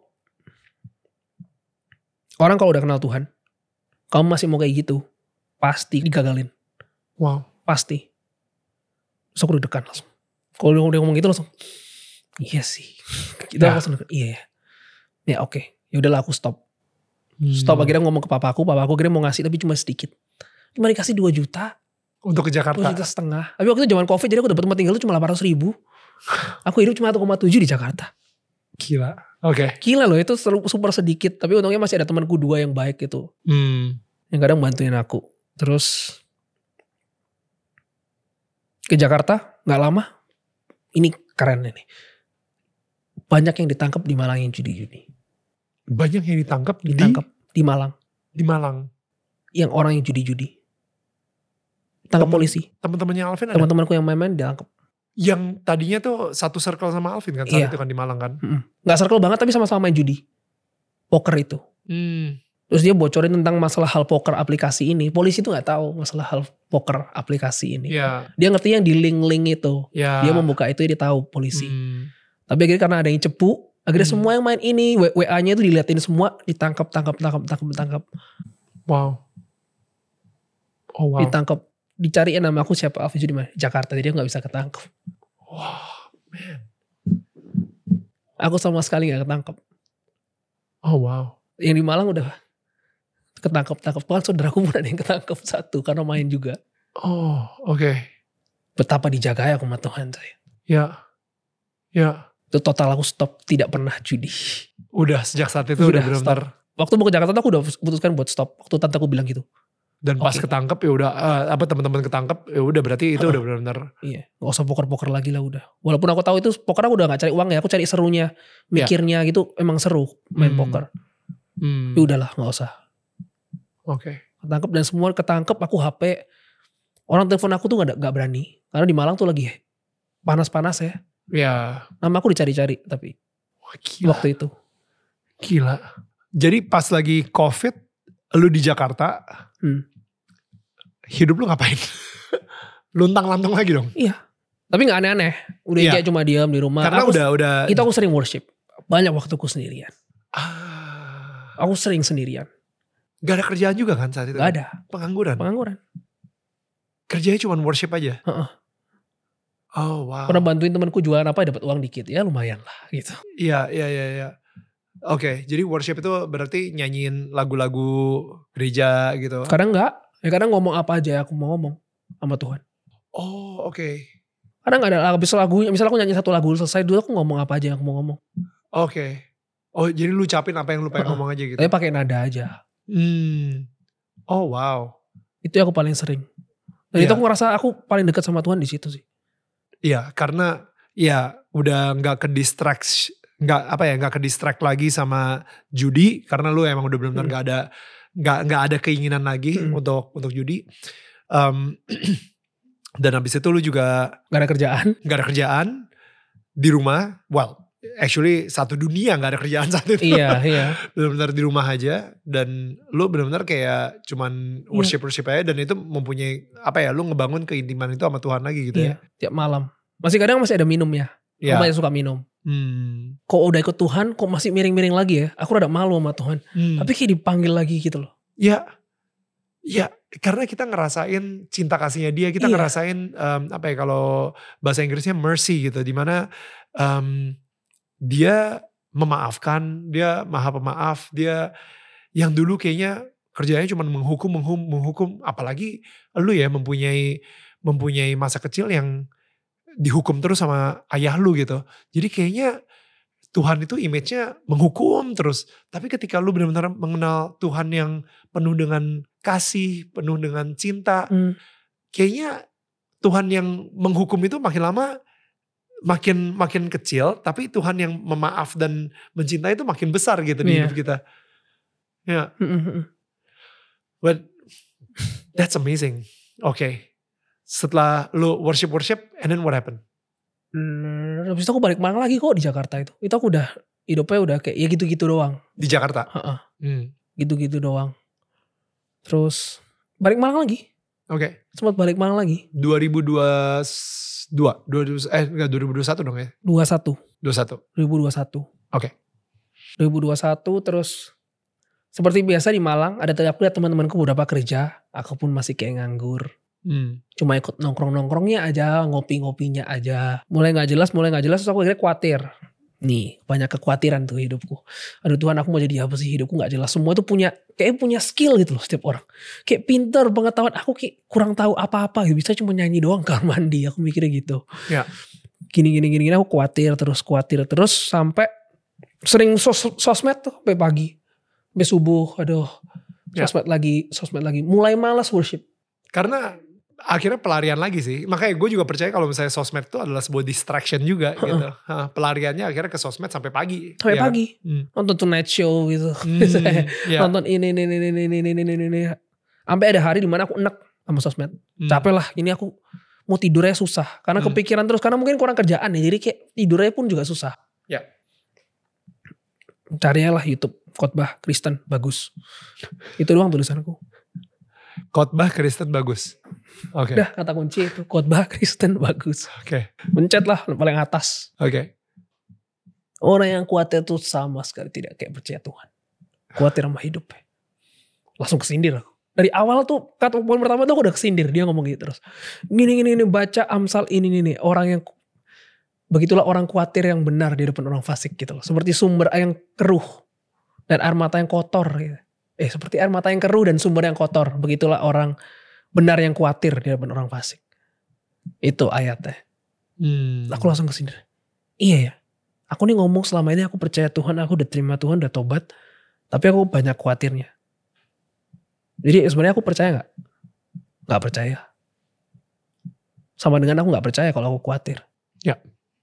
orang kalau udah kenal Tuhan, kamu masih mau kayak gitu, pasti digagalin. Wow. Pasti. Terus aku deg-degan langsung. Kalau dia ngomong gitu langsung, iya sih. Itu Ya. aku langsung, iya ya. Ya oke, okay. Ya udahlah aku stop. Hmm. Stop akhirnya ngomong ke papaku, papaku akhirnya mau ngasih tapi cuma sedikit. Cuma dikasih dua juta. Untuk ke Jakarta. dua juta setengah. Tapi waktu itu zaman Covid jadi aku dapat tempat tinggal itu cuma delapan ratus ribu. Aku hidup cuma satu koma tujuh di Jakarta. Gila. Oke. Okay. Gila loh itu super sedikit. Tapi untungnya masih ada temanku dua yang baik gitu. Hmm. Yang kadang bantuin aku. Terus ke Jakarta gak lama. Ini keren ini. Banyak yang ditangkap di Malang yang judi-judi. Banyak yang ditangkap Ditangkap di, di Malang. Di Malang. Yang orang yang judi-judi. Tangkap Temen, polisi. Teman-temannya Alvin ada? Teman-temanku yang main-main ditangkap. Yang tadinya tuh satu circle sama Alvin kan saat Iya. itu kan di Malang kan? Mm-mm. Gak circle banget tapi sama-sama main judi. Poker itu. Hmm. Terus dia bocorin tentang masalah hal poker aplikasi ini. Polisi tuh gak tahu masalah hal poker aplikasi ini. Ya. Dia ngerti yang di link-link itu. Ya. Dia membuka itu dia tahu polisi. Hmm. Tapi akhirnya karena ada yang cepu. Akhirnya Hmm. semua yang main ini. W A-nya itu diliatin semua. Ditangkap, tangkap, tangkap, tangkap, tangkap. Wow. Oh wow. Ditangkap. Dicariin nama aku siapa. Alvin di mana? Jakarta. Jadi aku gak bisa ketangkep. Wow. Man. Aku sama sekali gak ketangkep. Oh wow. Yang di Malang udah ketangkep, tangkep. Kan saudaraku pun ada yang ketangkep satu. Karena main juga. Oh oke. Okay. Betapa dijaga ya aku sama Tuhan saya. Ya. Ya. Itu total aku stop. Tidak pernah judi. Udah sejak saat itu udah, Udah, benar-benar. Waktu mau ke Jakarta tuh aku udah putuskan buat stop. Waktu tanteku bilang gitu. Dan pas Oke. ketangkep ya udah uh, apa teman-teman ketangkep ya udah berarti itu Uh-uh. udah benar-benar. Iya, gak usah poker-poker lagi lah udah. Walaupun aku tahu itu poker aku udah gak cari uang ya, aku cari serunya, mikirnya gitu emang seru main Hmm. poker. Hmm. Tapi udahlah gak usah. Oke. Okay. Ketangkep dan semua ketangkep aku H P. Orang telepon aku tuh gak, gak berani. Karena di Malang tuh lagi panas-panas ya. Ya. Nama aku dicari-cari tapi Wah, gila. waktu itu. Gila. Jadi pas lagi Covid, lu di Jakarta, Hmm. hidup lu ngapain? Luntang-lantung lagi dong. Iya. Tapi gak aneh-aneh. Udah Iya. kayak cuma diam di rumah. Karena aku, udah udah. Itu aku sering worship. Banyak waktuku sendirian. Ah, Aku sering sendirian. gak ada kerjaan juga kan saat itu? Gak ada. Pengangguran. Pengangguran. Kerjanya cuma worship aja. Uh-uh. Oh wow. Pernah bantuin temanku jualan apa dapat uang dikit. Ya lumayan lah gitu. Iya iya iya. iya. Oke, jadi worship itu berarti nyanyiin lagu-lagu gereja gitu. Kadang enggak. Ya kadang ngomong apa aja aku mau ngomong sama Tuhan. Oh oke. Kadang gak ada habis lagunya. Misalnya aku nyanyi satu lagu selesai dulu aku ngomong apa aja yang aku mau ngomong. Oke. Oh jadi lu ucapin apa yang lu pengen Uh-uh. ngomong aja gitu. Tapi pakai nada aja. Hmm. Oh wow. Itu yang aku paling sering. Dan Iya. itu aku ngerasa aku paling dekat sama Tuhan di situ sih. Iya karena ya udah gak ke distract nggak apa ya nggak ke distract lagi sama judi karena lu emang udah benar-benar Hmm. nggak ada nggak nggak ada keinginan lagi Hmm. untuk untuk judi. Um, dan habis itu lu juga Gak ada kerjaan. nggak ada kerjaan di rumah. Well, actually satu dunia nggak ada kerjaan saat itu. Iya, iya. Benar-benar di rumah aja dan lu benar-benar kayak cuman Iya. worship worship aja dan itu mempunyai apa ya lu ngebangun keintiman itu sama Tuhan lagi gitu Iya, tiap malam. Masih kadang masih ada minum ya. ya. Aku banyak suka minum. Hmm. Kok udah ikut Tuhan, kok masih miring-miring lagi ya? Aku rada malu sama Tuhan. Hmm. Tapi kayak dipanggil lagi gitu loh. Ya, ya karena kita ngerasain cinta kasihnya dia, kita Iya. ngerasain um, apa ya kalau bahasa Inggrisnya mercy gitu, dimana um, dia memaafkan, dia maha pemaaf, dia yang dulu kayaknya kerjanya cuma menghukum, menghukum, menghukum, apalagi lu ya mempunyai mempunyai masa kecil yang dihukum terus sama ayah lu gitu. Jadi kayaknya Tuhan itu image-nya menghukum terus. Tapi ketika lu benar-benar mengenal Tuhan yang penuh dengan kasih, penuh dengan cinta. Hmm. Kayaknya Tuhan yang menghukum itu makin lama makin makin kecil. Tapi Tuhan yang memaaf dan mencintai itu makin besar gitu di Iya. hidup kita. Ya. Mm-mm. But that's amazing. Oke. Okay. Setelah lu worship-worship and then what happened? Hmm, habis itu aku balik Malang lagi kok di Jakarta itu. Itu aku udah hidupnya udah kayak ya gitu-gitu doang. Di Jakarta? Heeh. Hmm. Gitu-gitu doang. Terus balik Malang lagi. Oke. Okay. Sempat balik Malang lagi. dua ribu dua puluh dua, eh enggak dua ribu dua puluh satu dong ya? dua puluh satu. dua puluh satu. dua ribu dua puluh satu. Oke. Okay. dua ribu dua puluh satu terus seperti biasa di Malang ada aku lihat teman-temanku beberapa kerja, aku pun masih kayak nganggur. Hmm. Cuma ikut nongkrong-nongkrongnya aja, ngopi-ngopinya aja. Mulai gak jelas, mulai gak jelas terus aku akhirnya khawatir. Nih, banyak kekhawatiran tuh hidupku. Aduh Tuhan, aku mau jadi apa sih, hidupku gak jelas. Semua itu punya, kayak punya skill gitu loh setiap orang. Kayak pinter, pengetahuan. Aku kayak kurang tahu apa-apa. Bisa cuma nyanyi doang kamar mandi. Aku mikirnya gitu. Ya. Gini, gini, gini, gini. Aku khawatir terus, khawatir terus. Sampai sering sos sosmed tuh sampai pagi. Sampai subuh, aduh. Ya. Sosmed lagi, sosmed lagi. Mulai malas worship. Karena akhirnya pelarian lagi sih. Makanya gue juga percaya kalau misalnya sosmed itu adalah sebuah distraction juga gitu. Hah, pelariannya akhirnya ke sosmed sampai pagi. Sampai ya pagi. Kan? Hmm. Nonton Tonight Show gitu. Hmm, ya. Nonton ini, ini, ini, ini, ini, ini, ini, ini. Sampai ada hari dimana aku enek sama sosmed. Hmm. Capek lah. Ini aku mau tidurnya susah. Karena Hmm. kepikiran terus. Karena mungkin kurang kerjaan ya. Jadi kayak tidurnya pun juga susah. Ya. Carilah YouTube. Khotbah Kristen bagus. Itu doang tulisanku. Khotbah Kristen bagus. Oke. Okay. Udah kata kunci itu. Khotbah Kristen bagus. Oke. Okay. Mencet lah paling atas. Oke. Okay. Orang yang khawatir tuh sama sekali tidak kayak percaya Tuhan. Khawatir sama hidup. Langsung kesindir aku. Dari awal tuh kata poin pertama tuh aku udah kesindir. Dia ngomong gitu terus. Gini gini ini baca Amsal ini ini. Orang yang begitulah orang khawatir yang benar di depan orang fasik gitu loh. Seperti sumber air yang keruh dan air mata yang kotor gitu. Eh seperti air mata yang keruh dan sumber yang kotor. Begitulah orang benar yang khawatir di depan orang fasik. Itu ayatnya. Hmm. Aku langsung kesindir. Iya ya. Aku nih ngomong selama ini aku percaya Tuhan. Aku udah terima Tuhan, udah tobat. Tapi aku banyak khawatirnya. Jadi sebenarnya aku percaya gak? Gak percaya. Sama dengan aku gak percaya kalau aku khawatir. Ya.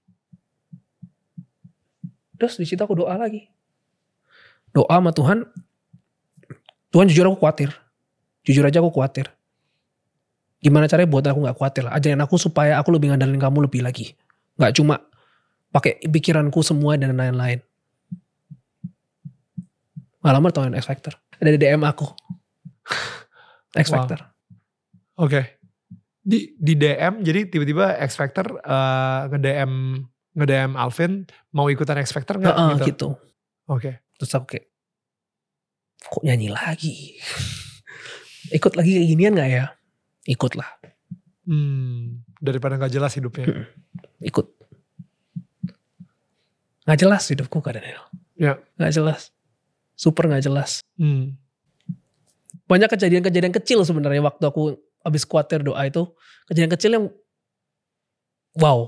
Terus di situ aku doa lagi. Doa sama Tuhan. Tuhan jujur aku khawatir. Jujur aja aku khawatir. Gimana caranya buat aku gak khawatir? Ajarin aku supaya aku lebih ngandalin kamu lebih lagi. Gak cuma pakai pikiranku semua dan lain-lain. Gak lama tahun X Factor. Ada di D M aku. X Factor. Wow. Oke. Okay. Di di D M jadi tiba-tiba X Factor uh, nge-D M nge-D M Alvin mau ikutan X Factor enggak uh, uh, gitu. gitu. Oke. Okay. Terus aku kayak kok nyanyi lagi? Ikut lagi kayak ginian gak ya? Ikut lah. Hmm, daripada gak jelas hidupnya. Hmm, ikut. Gak jelas hidupku Kak Daniel. Ya. Gak jelas. Super gak jelas. Hmm. Banyak kejadian-kejadian kecil sebenarnya waktu aku habis khawatir doa itu. Kejadian kecil yang wow.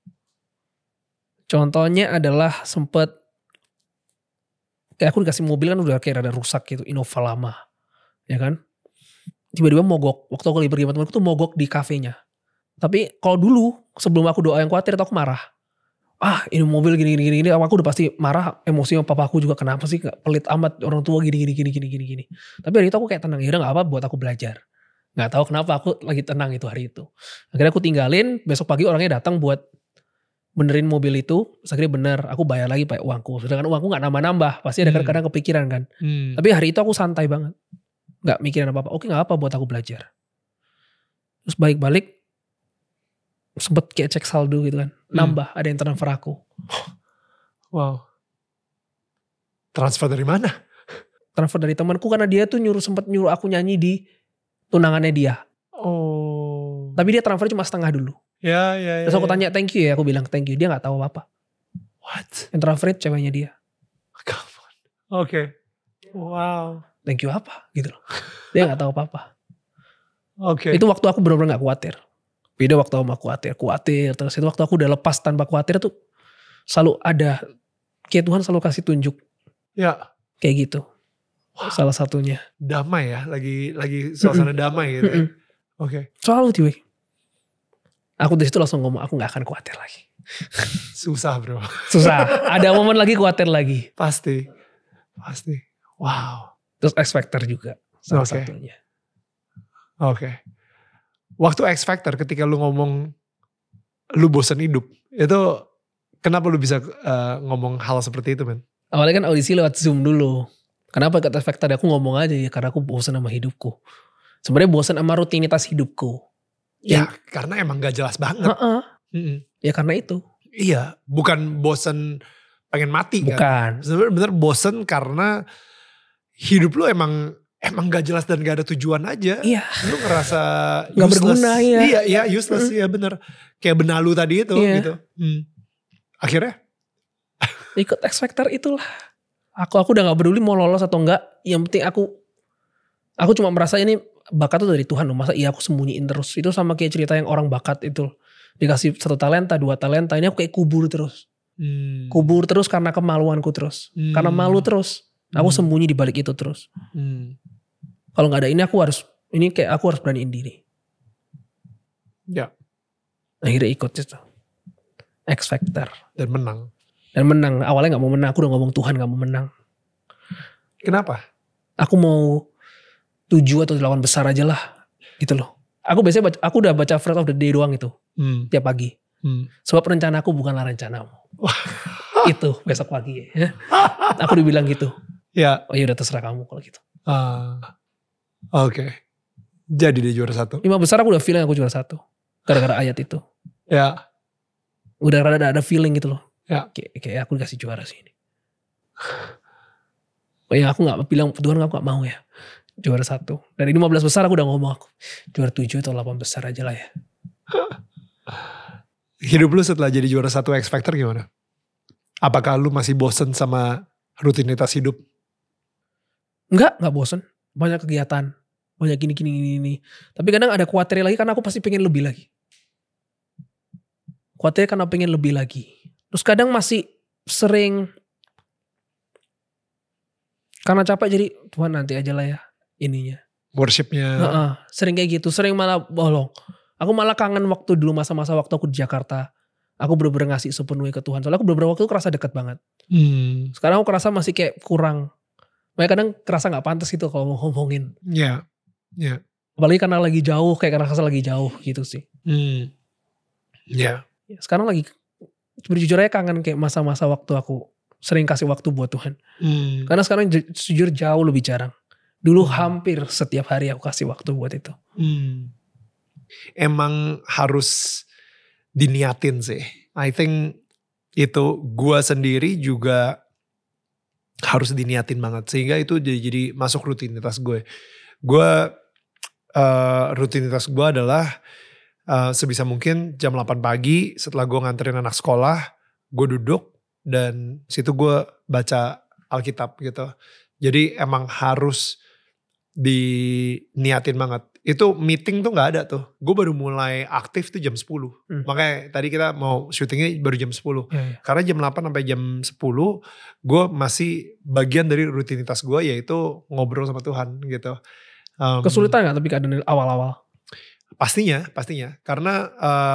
Contohnya adalah sempet kayak aku dikasih mobil kan udah kayak rada rusak gitu. Innova lama. Ya kan. Tiba-tiba mogok. Waktu aku pergi sama temanku tuh mogok di kafenya. Tapi kalau dulu sebelum aku doa yang khawatir aku marah. ah ini mobil gini gini gini gini, aku udah pasti marah, emosi sama papaku juga, kenapa sih gak pelit amat orang tua gini gini gini gini gini gini. Tapi hari itu aku kayak tenang, ya udah nggak apa buat aku belajar. Nggak tahu kenapa aku lagi tenang itu hari itu. Akhirnya aku tinggalin, besok pagi orangnya datang buat benerin mobil itu, terus akhirnya bener, aku bayar lagi pakai uangku. Sedangkan uangku nggak nambah-nambah, pasti ada kadang-kadang kepikiran kan. Hmm. Tapi hari itu aku santai banget, nggak mikirin apa-apa. Oke nggak apa buat aku belajar. Terus balik-balik sempet kayak cek saldo gitu kan, nambah, ada yang transfer aku. Wow. Transfer dari mana? Transfer dari temanku karena dia tuh nyuruh sempet nyuruh aku nyanyi di tunangannya dia. Oh. Tapi dia transfer cuma setengah dulu. Ya, ya, ya. Terus aku ya. tanya thank you ya, aku bilang thank you. Dia gak tahu apa-apa. What? Yang transfer itu ceweknya dia. Come on. Oke. Okay. Wow. Thank you apa gitu loh. Dia gak tahu apa-apa. Oke. Okay. Itu waktu aku benar-benar gak khawatir. Beda waktu aku khawatir. Khawatir. Terus itu waktu aku udah lepas tanpa khawatir tuh selalu ada. Kayak Tuhan selalu kasih tunjuk. Ya. Kayak gitu. Wow. Salah satunya. Damai ya. Lagi lagi suasana mm-mm. damai gitu. Ya. Oke. Okay. Selalu tiwe. Aku dari situ langsung ngomong, aku gak akan khawatir lagi. Susah bro. Susah. Ada momen lagi khawatir lagi. Pasti. Pasti. Wow. Terus X Factor juga. Salah okay. satunya. Oke. Okay. Waktu X Factor ketika lu ngomong lu bosan hidup. Itu kenapa lu bisa uh, ngomong hal seperti itu men? Awalnya kan audisi lewat Zoom dulu. Kenapa ke X Factor aku ngomong aja ya. Karena aku bosan sama hidupku. Sebenarnya bosan sama rutinitas hidupku. Ya, ya karena emang gak jelas banget. Uh-uh. Mm-mm. Ya karena itu. Iya, bukan bosen pengen mati bukan. kan. Sebenarnya bener bosen karena hidup lu emang emang gak jelas dan gak ada tujuan aja. Iya. Lu ngerasa gak berguna ya. Iya, iya useless mm. ya bener. Kayak benalu tadi itu iya. gitu. Hmm. Akhirnya? Ikut X Factor itulah. Aku aku udah gak peduli mau lolos atau enggak. Yang penting aku, aku cuma merasa ini bakat itu dari Tuhan loh. Masa iya aku sembunyiin terus. Itu sama kayak cerita yang orang bakat itu. Dikasih satu talenta, dua talenta. Ini aku kayak kubur terus. Hmm. Kubur terus karena kemaluanku terus. Hmm. Karena malu terus. Aku hmm. sembunyi di balik itu terus. Hmm. Kalau gak ada ini aku harus, ini kayak aku harus beraniin diri. Ya. Akhirnya ikut itu. X Factor. Dan menang. Dan menang. Awalnya gak mau menang. Aku udah ngomong Tuhan gak mau menang. Kenapa? Aku mau tujuh atau delapan besar aja lah. Gitu loh. Aku biasanya baca, aku udah baca Phrase of the Day doang itu. Hmm. Tiap pagi. Hmm. Sebab rencana aku bukanlah rencanamu. Itu besok pagi ya. Aku dibilang gitu. Ya. Oh ya udah terserah kamu kalau gitu. Uh, Oke. Okay. Jadi dia juara satu. Lima besar aku udah feeling aku juara satu. Gara-gara ayat itu. Ya. Udah ada, ada feeling gitu loh. Ya. Kayak, kayak aku dikasih juara sih ini. Oh ya aku gak bilang Tuhan aku gak mau ya. Juara satu. Dari lima belas besar aku udah ngomong aku. Juara tujuh atau delapan besar aja lah ya. Hidup lu setelah jadi juara satu X Factor gimana? Apakah lu masih bosen sama rutinitas hidup? Enggak, enggak bosen. Banyak kegiatan. Banyak gini, gini, gini, gini. Tapi kadang ada khawatir lagi karena aku pasti pengen lebih lagi. Khawatir karena pengen lebih lagi. Terus kadang masih sering. Karena capek jadi Tuhan nanti aja lah ya ininya. Worshipnya. Uh-uh, sering kayak gitu. Sering malah bolong. Aku malah kangen waktu dulu masa-masa waktu aku di Jakarta. Aku bener-bener ngasih sepenuhnya ke Tuhan. Soalnya aku bener-bener waktu itu kerasa deket banget. Hmm. Sekarang aku kerasa masih kayak kurang. Makanya kadang kerasa gak pantas gitu kalau ngomongin. Iya. Yeah. Iya. Yeah. Apalagi karena lagi jauh. Kayak karena kerasa lagi jauh gitu sih. Hmm. Iya. Yeah. Sekarang lagi. Jujur aja kangen kayak masa-masa waktu aku. Sering kasih waktu buat Tuhan. Hmm. Karena sekarang jujur jauh lebih jarang. Dulu hmm. hampir setiap hari aku kasih waktu buat itu. Hmm. Emang harus diniatin sih. I think itu gue sendiri juga harus diniatin banget. Sehingga itu jadi, jadi masuk rutinitas gue. Gue uh, rutinitas gue adalah uh, sebisa mungkin jam delapan pagi setelah gue nganterin anak sekolah. Gue duduk dan situ gue baca Alkitab gitu. Jadi emang harus diniatin banget. Itu meeting tuh gak ada tuh. Gue baru mulai aktif tuh jam sepuluh. Hmm. Makanya tadi kita mau syutingnya baru jam sepuluh. Ya, ya. Karena jam delapan sampai jam sepuluh gue masih bagian dari rutinitas gue yaitu ngobrol sama Tuhan gitu. Um, Kesulitan gak tapi keadaan awal-awal? Pastinya, pastinya. Karena uh,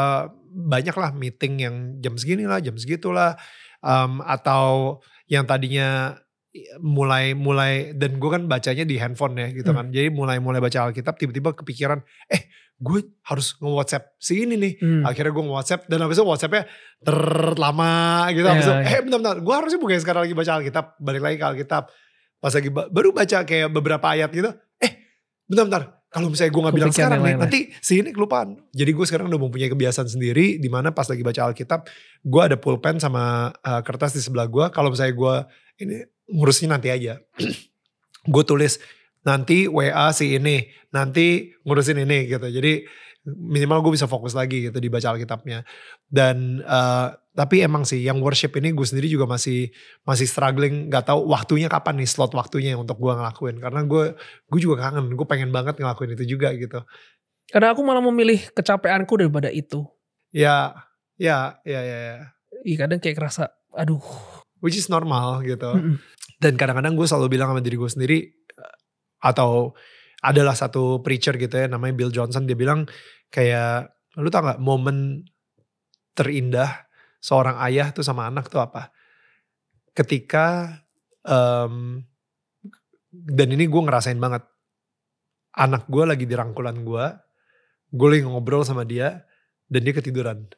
banyak lah meeting yang jam segini lah, jam segitu lah. Um, atau yang tadinya mulai mulai dan gue kan bacanya di handphone ya gitu kan. Hmm. Jadi mulai-mulai baca Alkitab tiba-tiba kepikiran, eh gue harus nge-WhatsApp si ini nih. Hmm. Akhirnya gue nge-WhatsApp dan habis itu WhatsAppnya terlama gitu. Habis itu, yeah, yeah. eh bentar-bentar, gue harusnya bukan sekarang lagi baca Alkitab, balik lagi ke Alkitab. Pas lagi baru baca kayak beberapa ayat gitu, eh bentar-bentar. Kalau misalnya gue gak bilang sekarang nih, nanti si ini kelupaan. Jadi gue sekarang udah mempunyai kebiasaan sendiri, dimana pas lagi baca Alkitab, gue ada pulpen sama uh, kertas di sebelah gue. Kalau misalnya gue ini ngurusnya nanti aja. Gue tulis nanti W A si ini, nanti ngurusin ini gitu. Jadi minimal gue bisa fokus lagi gitu di baca Alkitabnya. Dan uh, tapi emang sih yang worship ini gue sendiri juga masih masih struggling, nggak tahu waktunya kapan nih, slot waktunya untuk gue ngelakuin. Karena gue gue juga kangen, gue pengen banget ngelakuin itu juga gitu. Karena aku malah memilih kecapeanku daripada itu. Ya, ya, ya, ya. ya. Iya kadang kayak kerasa, aduh. Which is normal gitu. Mm-mm. Dan kadang-kadang gue selalu bilang sama diri gue sendiri, atau adalah satu preacher gitu ya namanya Bill Johnson, dia bilang kayak, lu tau gak momen terindah seorang ayah tuh sama anak tuh apa? Ketika, um, dan ini gue ngerasain banget, anak gue lagi di rangkulan gue, gue lagi ngobrol sama dia, dan dia ketiduran.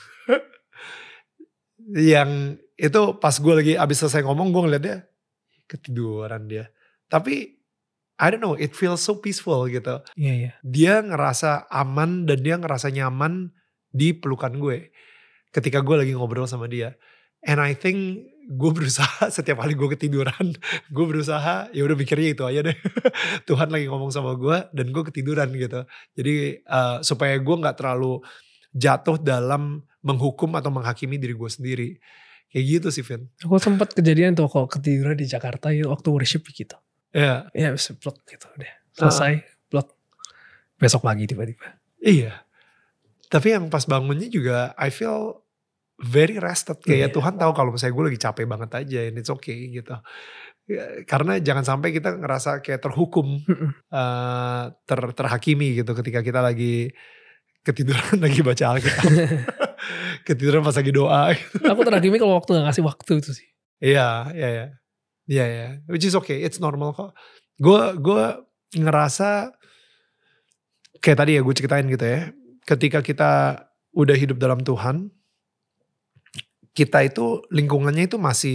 Yang itu pas gue lagi abis selesai ngomong, gue ngeliat dia, ketiduran dia. Tapi I don't know, it feels so peaceful gitu. Iya, iya. Dia ngerasa aman dan dia ngerasa nyaman di pelukan gue. Ketika gue lagi ngobrol sama dia. And I think gue berusaha setiap kali gue ketiduran. Gue berusaha, ya udah mikirnya itu aja deh. Tuhan lagi ngomong sama gue dan gue ketiduran gitu. Jadi uh, supaya gue gak terlalu jatuh dalam menghukum atau menghakimi diri gue sendiri. Kayak gitu sih Vin. Aku sempat kejadian tuh kalau ketiduran di Jakarta ya, waktu worship gitu. Iya. Ya bisa plot gitu deh. Selesai, uh. plot. Besok pagi tiba-tiba. Iya. Tapi yang pas bangunnya juga I feel very rested. Kayak yeah. Tuhan tahu kalau misalnya gue lagi capek banget aja. And it's okay gitu. Ya, karena jangan sampai kita ngerasa kayak terhukum. uh, ter, terhakimi gitu ketika kita lagi ketiduran lagi baca Alkitab. Ketiduran pas lagi doa. Aku terhakimi kalau waktu gak ngasih waktu itu sih. Iya, iya, iya. Iya ya, which is okay, it's normal kok. Gue gue ngerasa kayak tadi ya gue ceritain gitu ya. Ketika kita udah hidup dalam Tuhan, kita itu lingkungannya itu masih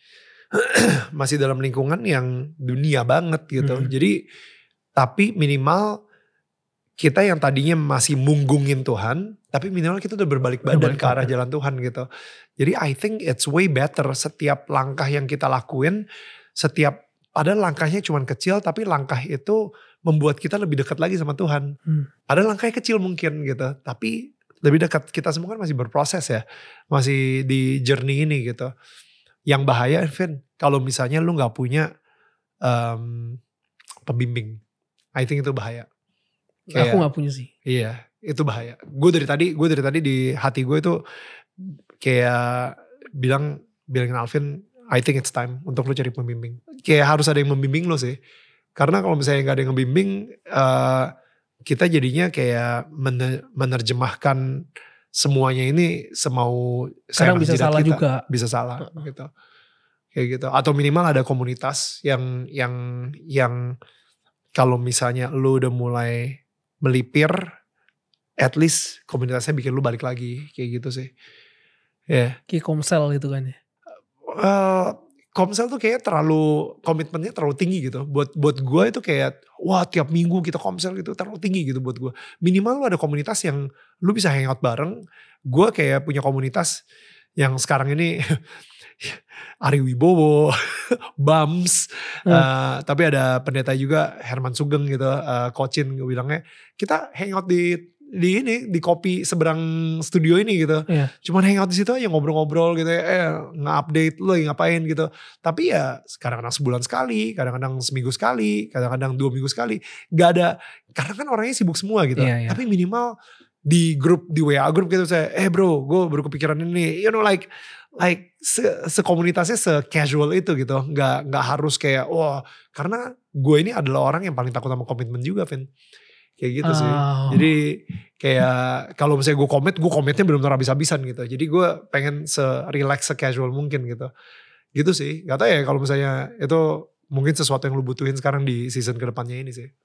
masih dalam lingkungan yang dunia banget gitu. Hmm. Jadi tapi minimal kita yang tadinya masih munggungin Tuhan, tapi minimal kita udah berbalik badan berbalik ke arah jalan Tuhan gitu. Jadi I think it's way better setiap langkah yang kita lakuin, setiap padahal langkahnya cuma kecil, tapi langkah itu membuat kita lebih dekat lagi sama Tuhan. Hmm. Padahal langkahnya kecil mungkin gitu, tapi lebih dekat. Kita semua kan masih berproses ya, masih di journey ini gitu. Yang bahaya, Vin, kalau misalnya lu nggak punya um, pembimbing, I think itu bahaya. Kayak, aku gak punya sih. Iya, itu bahaya. Gue dari tadi, gue dari tadi di hati gue itu kayak bilang, bilangin Alvin, I think it's time untuk lu cari pembimbing. Kayak harus ada yang membimbing lu sih. Karena kalau misalnya gak ada yang membimbing, uh, kita jadinya kayak menerjemahkan semuanya ini semau kadang bisa salah kita. Juga. Bisa salah uh-uh. gitu. Kayak gitu. Atau minimal ada komunitas yang yang yang kalau misalnya lu udah mulai melipir, at least komunitasnya bikin lu balik lagi, kayak gitu sih. Ya. Yeah. Kayak Komsel gitu kan ya. Uh, Komsel tuh kayak terlalu, komitmennya terlalu tinggi gitu. Buat buat gue itu kayak, wah tiap minggu kita Komsel gitu, terlalu tinggi gitu buat gue. Minimal lu ada komunitas yang lu bisa hangout bareng. Gue kayak punya komunitas yang sekarang ini Ari Wibowo, Bams, hmm. uh, tapi ada pendeta juga Herman Sugeng gitu, uh, Kocin gue bilangnya, kita hangout di di ini di kopi seberang studio ini gitu, yeah. Cuman hangout di situ aja ngobrol-ngobrol gitu, ya, eh, nge-update lo ngapain gitu. Tapi ya kadang-kadang sebulan sekali, kadang-kadang seminggu sekali, kadang-kadang dua minggu sekali, nggak ada, karena kan orangnya sibuk semua gitu. Yeah, yeah. Tapi minimal di grup di W A grup gitu saya, eh bro, gue baru kepikiran ini, you know like like se, sekomunitasnya se-casual itu gitu, nggak nggak harus kayak wah, karena gue ini adalah orang yang paling takut sama komitmen juga, Vin. Kayak Kayak gitu sih. Oh. Jadi kayak kalau misalnya gue komit, gue komitnya benar-benar habis-habisan gitu. Jadi gue pengen se-relax, se-casual mungkin gitu. Gitu sih. Gak tau ya kalau misalnya itu mungkin sesuatu yang lu butuhin sekarang di season kedepannya ini sih.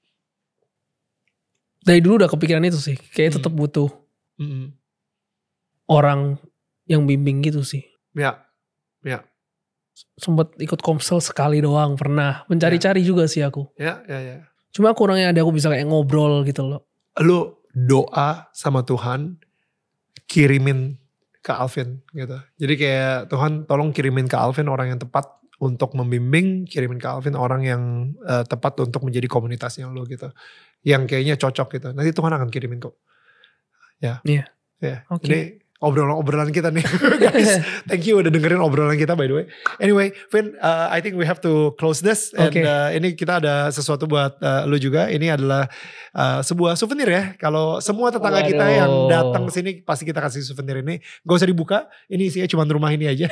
Dari dulu udah kepikiran itu sih. Kayak tetap butuh Mm-mm. orang yang bimbing gitu sih. Ya, ya. Sempet ikut komsel sekali doang pernah. Mencari-cari juga sih aku. Ya, ya, ya. Cuma kurangnya ada aku bisa kayak ngobrol gitu loh. Lu doa sama Tuhan, kirimin ke Alvin gitu. Jadi kayak Tuhan tolong kirimin ke Alvin orang yang tepat untuk membimbing, kirimin ke Alvin orang yang uh, tepat untuk menjadi komunitasnya lo gitu. Yang kayaknya cocok gitu. Nanti Tuhan akan kirimin kok. Ya. Iya. Ya. Oke. Ini obrolan-obrolan kita nih guys. Thank you udah dengerin obrolan kita by the way. Anyway, Vin, uh, I think we have to close this. And Okay. uh, ini kita ada sesuatu buat uh, lu juga. Ini adalah uh, sebuah souvenir ya. Kalau semua tetangga kita Waduh. yang datang ke sini pasti kita kasih souvenir ini. Gak usah dibuka. Ini isinya cuma rumah ini aja.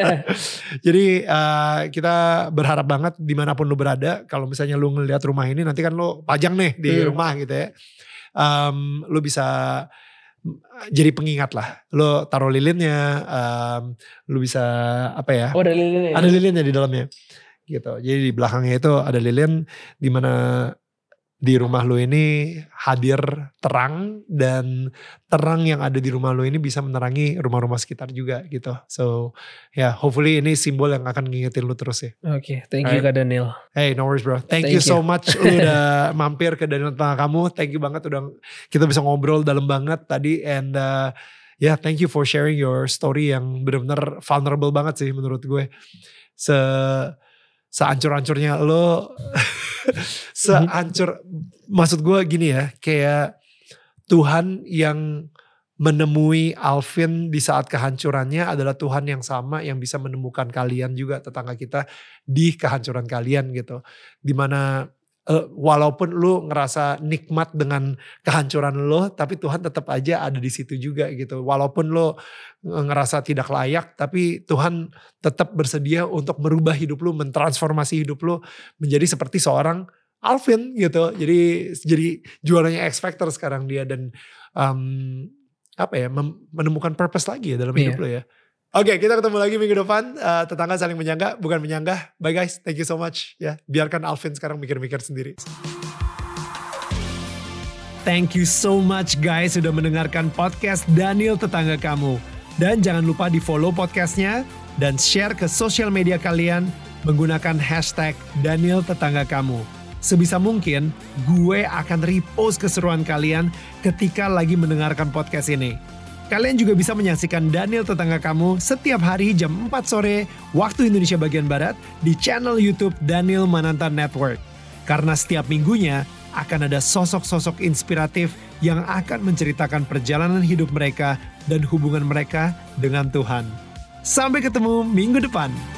Jadi uh, kita berharap banget dimanapun lu berada. Kalau misalnya lu ngeliat rumah ini nanti kan lu pajang nih di Hmm. rumah gitu ya. Um, lu bisa jadi pengingat lah. Lo taruh lilinnya, um, lo bisa apa ya? Oh, ada lilin ya? Ada lilinnya di dalamnya, gitu. Jadi di belakangnya itu ada lilin, di mana di rumah lo ini hadir terang dan terang yang ada di rumah lo ini bisa menerangi rumah-rumah sekitar juga gitu. So ya yeah, hopefully ini simbol yang akan ngingetin lo terus ya. Oke, okay, thank you Kak Daniel. Hey, no worries bro. Thank, Thank you so you. much. Lu udah mampir ke Daniel Tetangga Kamu. Thank you banget udah kita bisa ngobrol dalam banget tadi. And uh, yeah, thank you for sharing your story yang benar-benar vulnerable banget sih menurut gue. Se seancur-ancurnya lo. Seancur. Maksud gue gini ya. Kayak Tuhan yang menemui Alvin di saat kehancurannya adalah Tuhan yang sama yang bisa menemukan kalian juga tetangga kita di kehancuran kalian gitu. Dimana uh, walaupun lu ngerasa nikmat dengan kehancuran lo, tapi Tuhan tetap aja ada di situ juga gitu. Walaupun lo ngerasa tidak layak, tapi Tuhan tetap bersedia untuk merubah hidup lu, mentransformasi hidup lu menjadi seperti seorang Alvin gitu. Jadi jadi juaranya X Factor sekarang dia dan um, apa ya menemukan purpose lagi ya dalam hidup Iya. lo ya. Oke, kita ketemu lagi minggu depan. Uh, tetangga saling menyangga, bukan menyanggah. Bye guys, thank you so much. Ya, biarkan Alvin sekarang mikir-mikir sendiri. Thank you so much guys sudah mendengarkan podcast Daniel Tetangga Kamu. Dan jangan lupa di follow podcastnya dan share ke sosial media kalian menggunakan hashtag Daniel Tetangga Kamu. Sebisa mungkin gue akan repost keseruan kalian ketika lagi mendengarkan podcast ini. Kalian juga bisa menyaksikan Daniel Tetangga Kamu setiap hari jam empat sore waktu Indonesia bagian Barat di channel YouTube Daniel Mananta Network. Karena setiap minggunya akan ada sosok-sosok inspiratif yang akan menceritakan perjalanan hidup mereka dan hubungan mereka dengan Tuhan. Sampai ketemu minggu depan.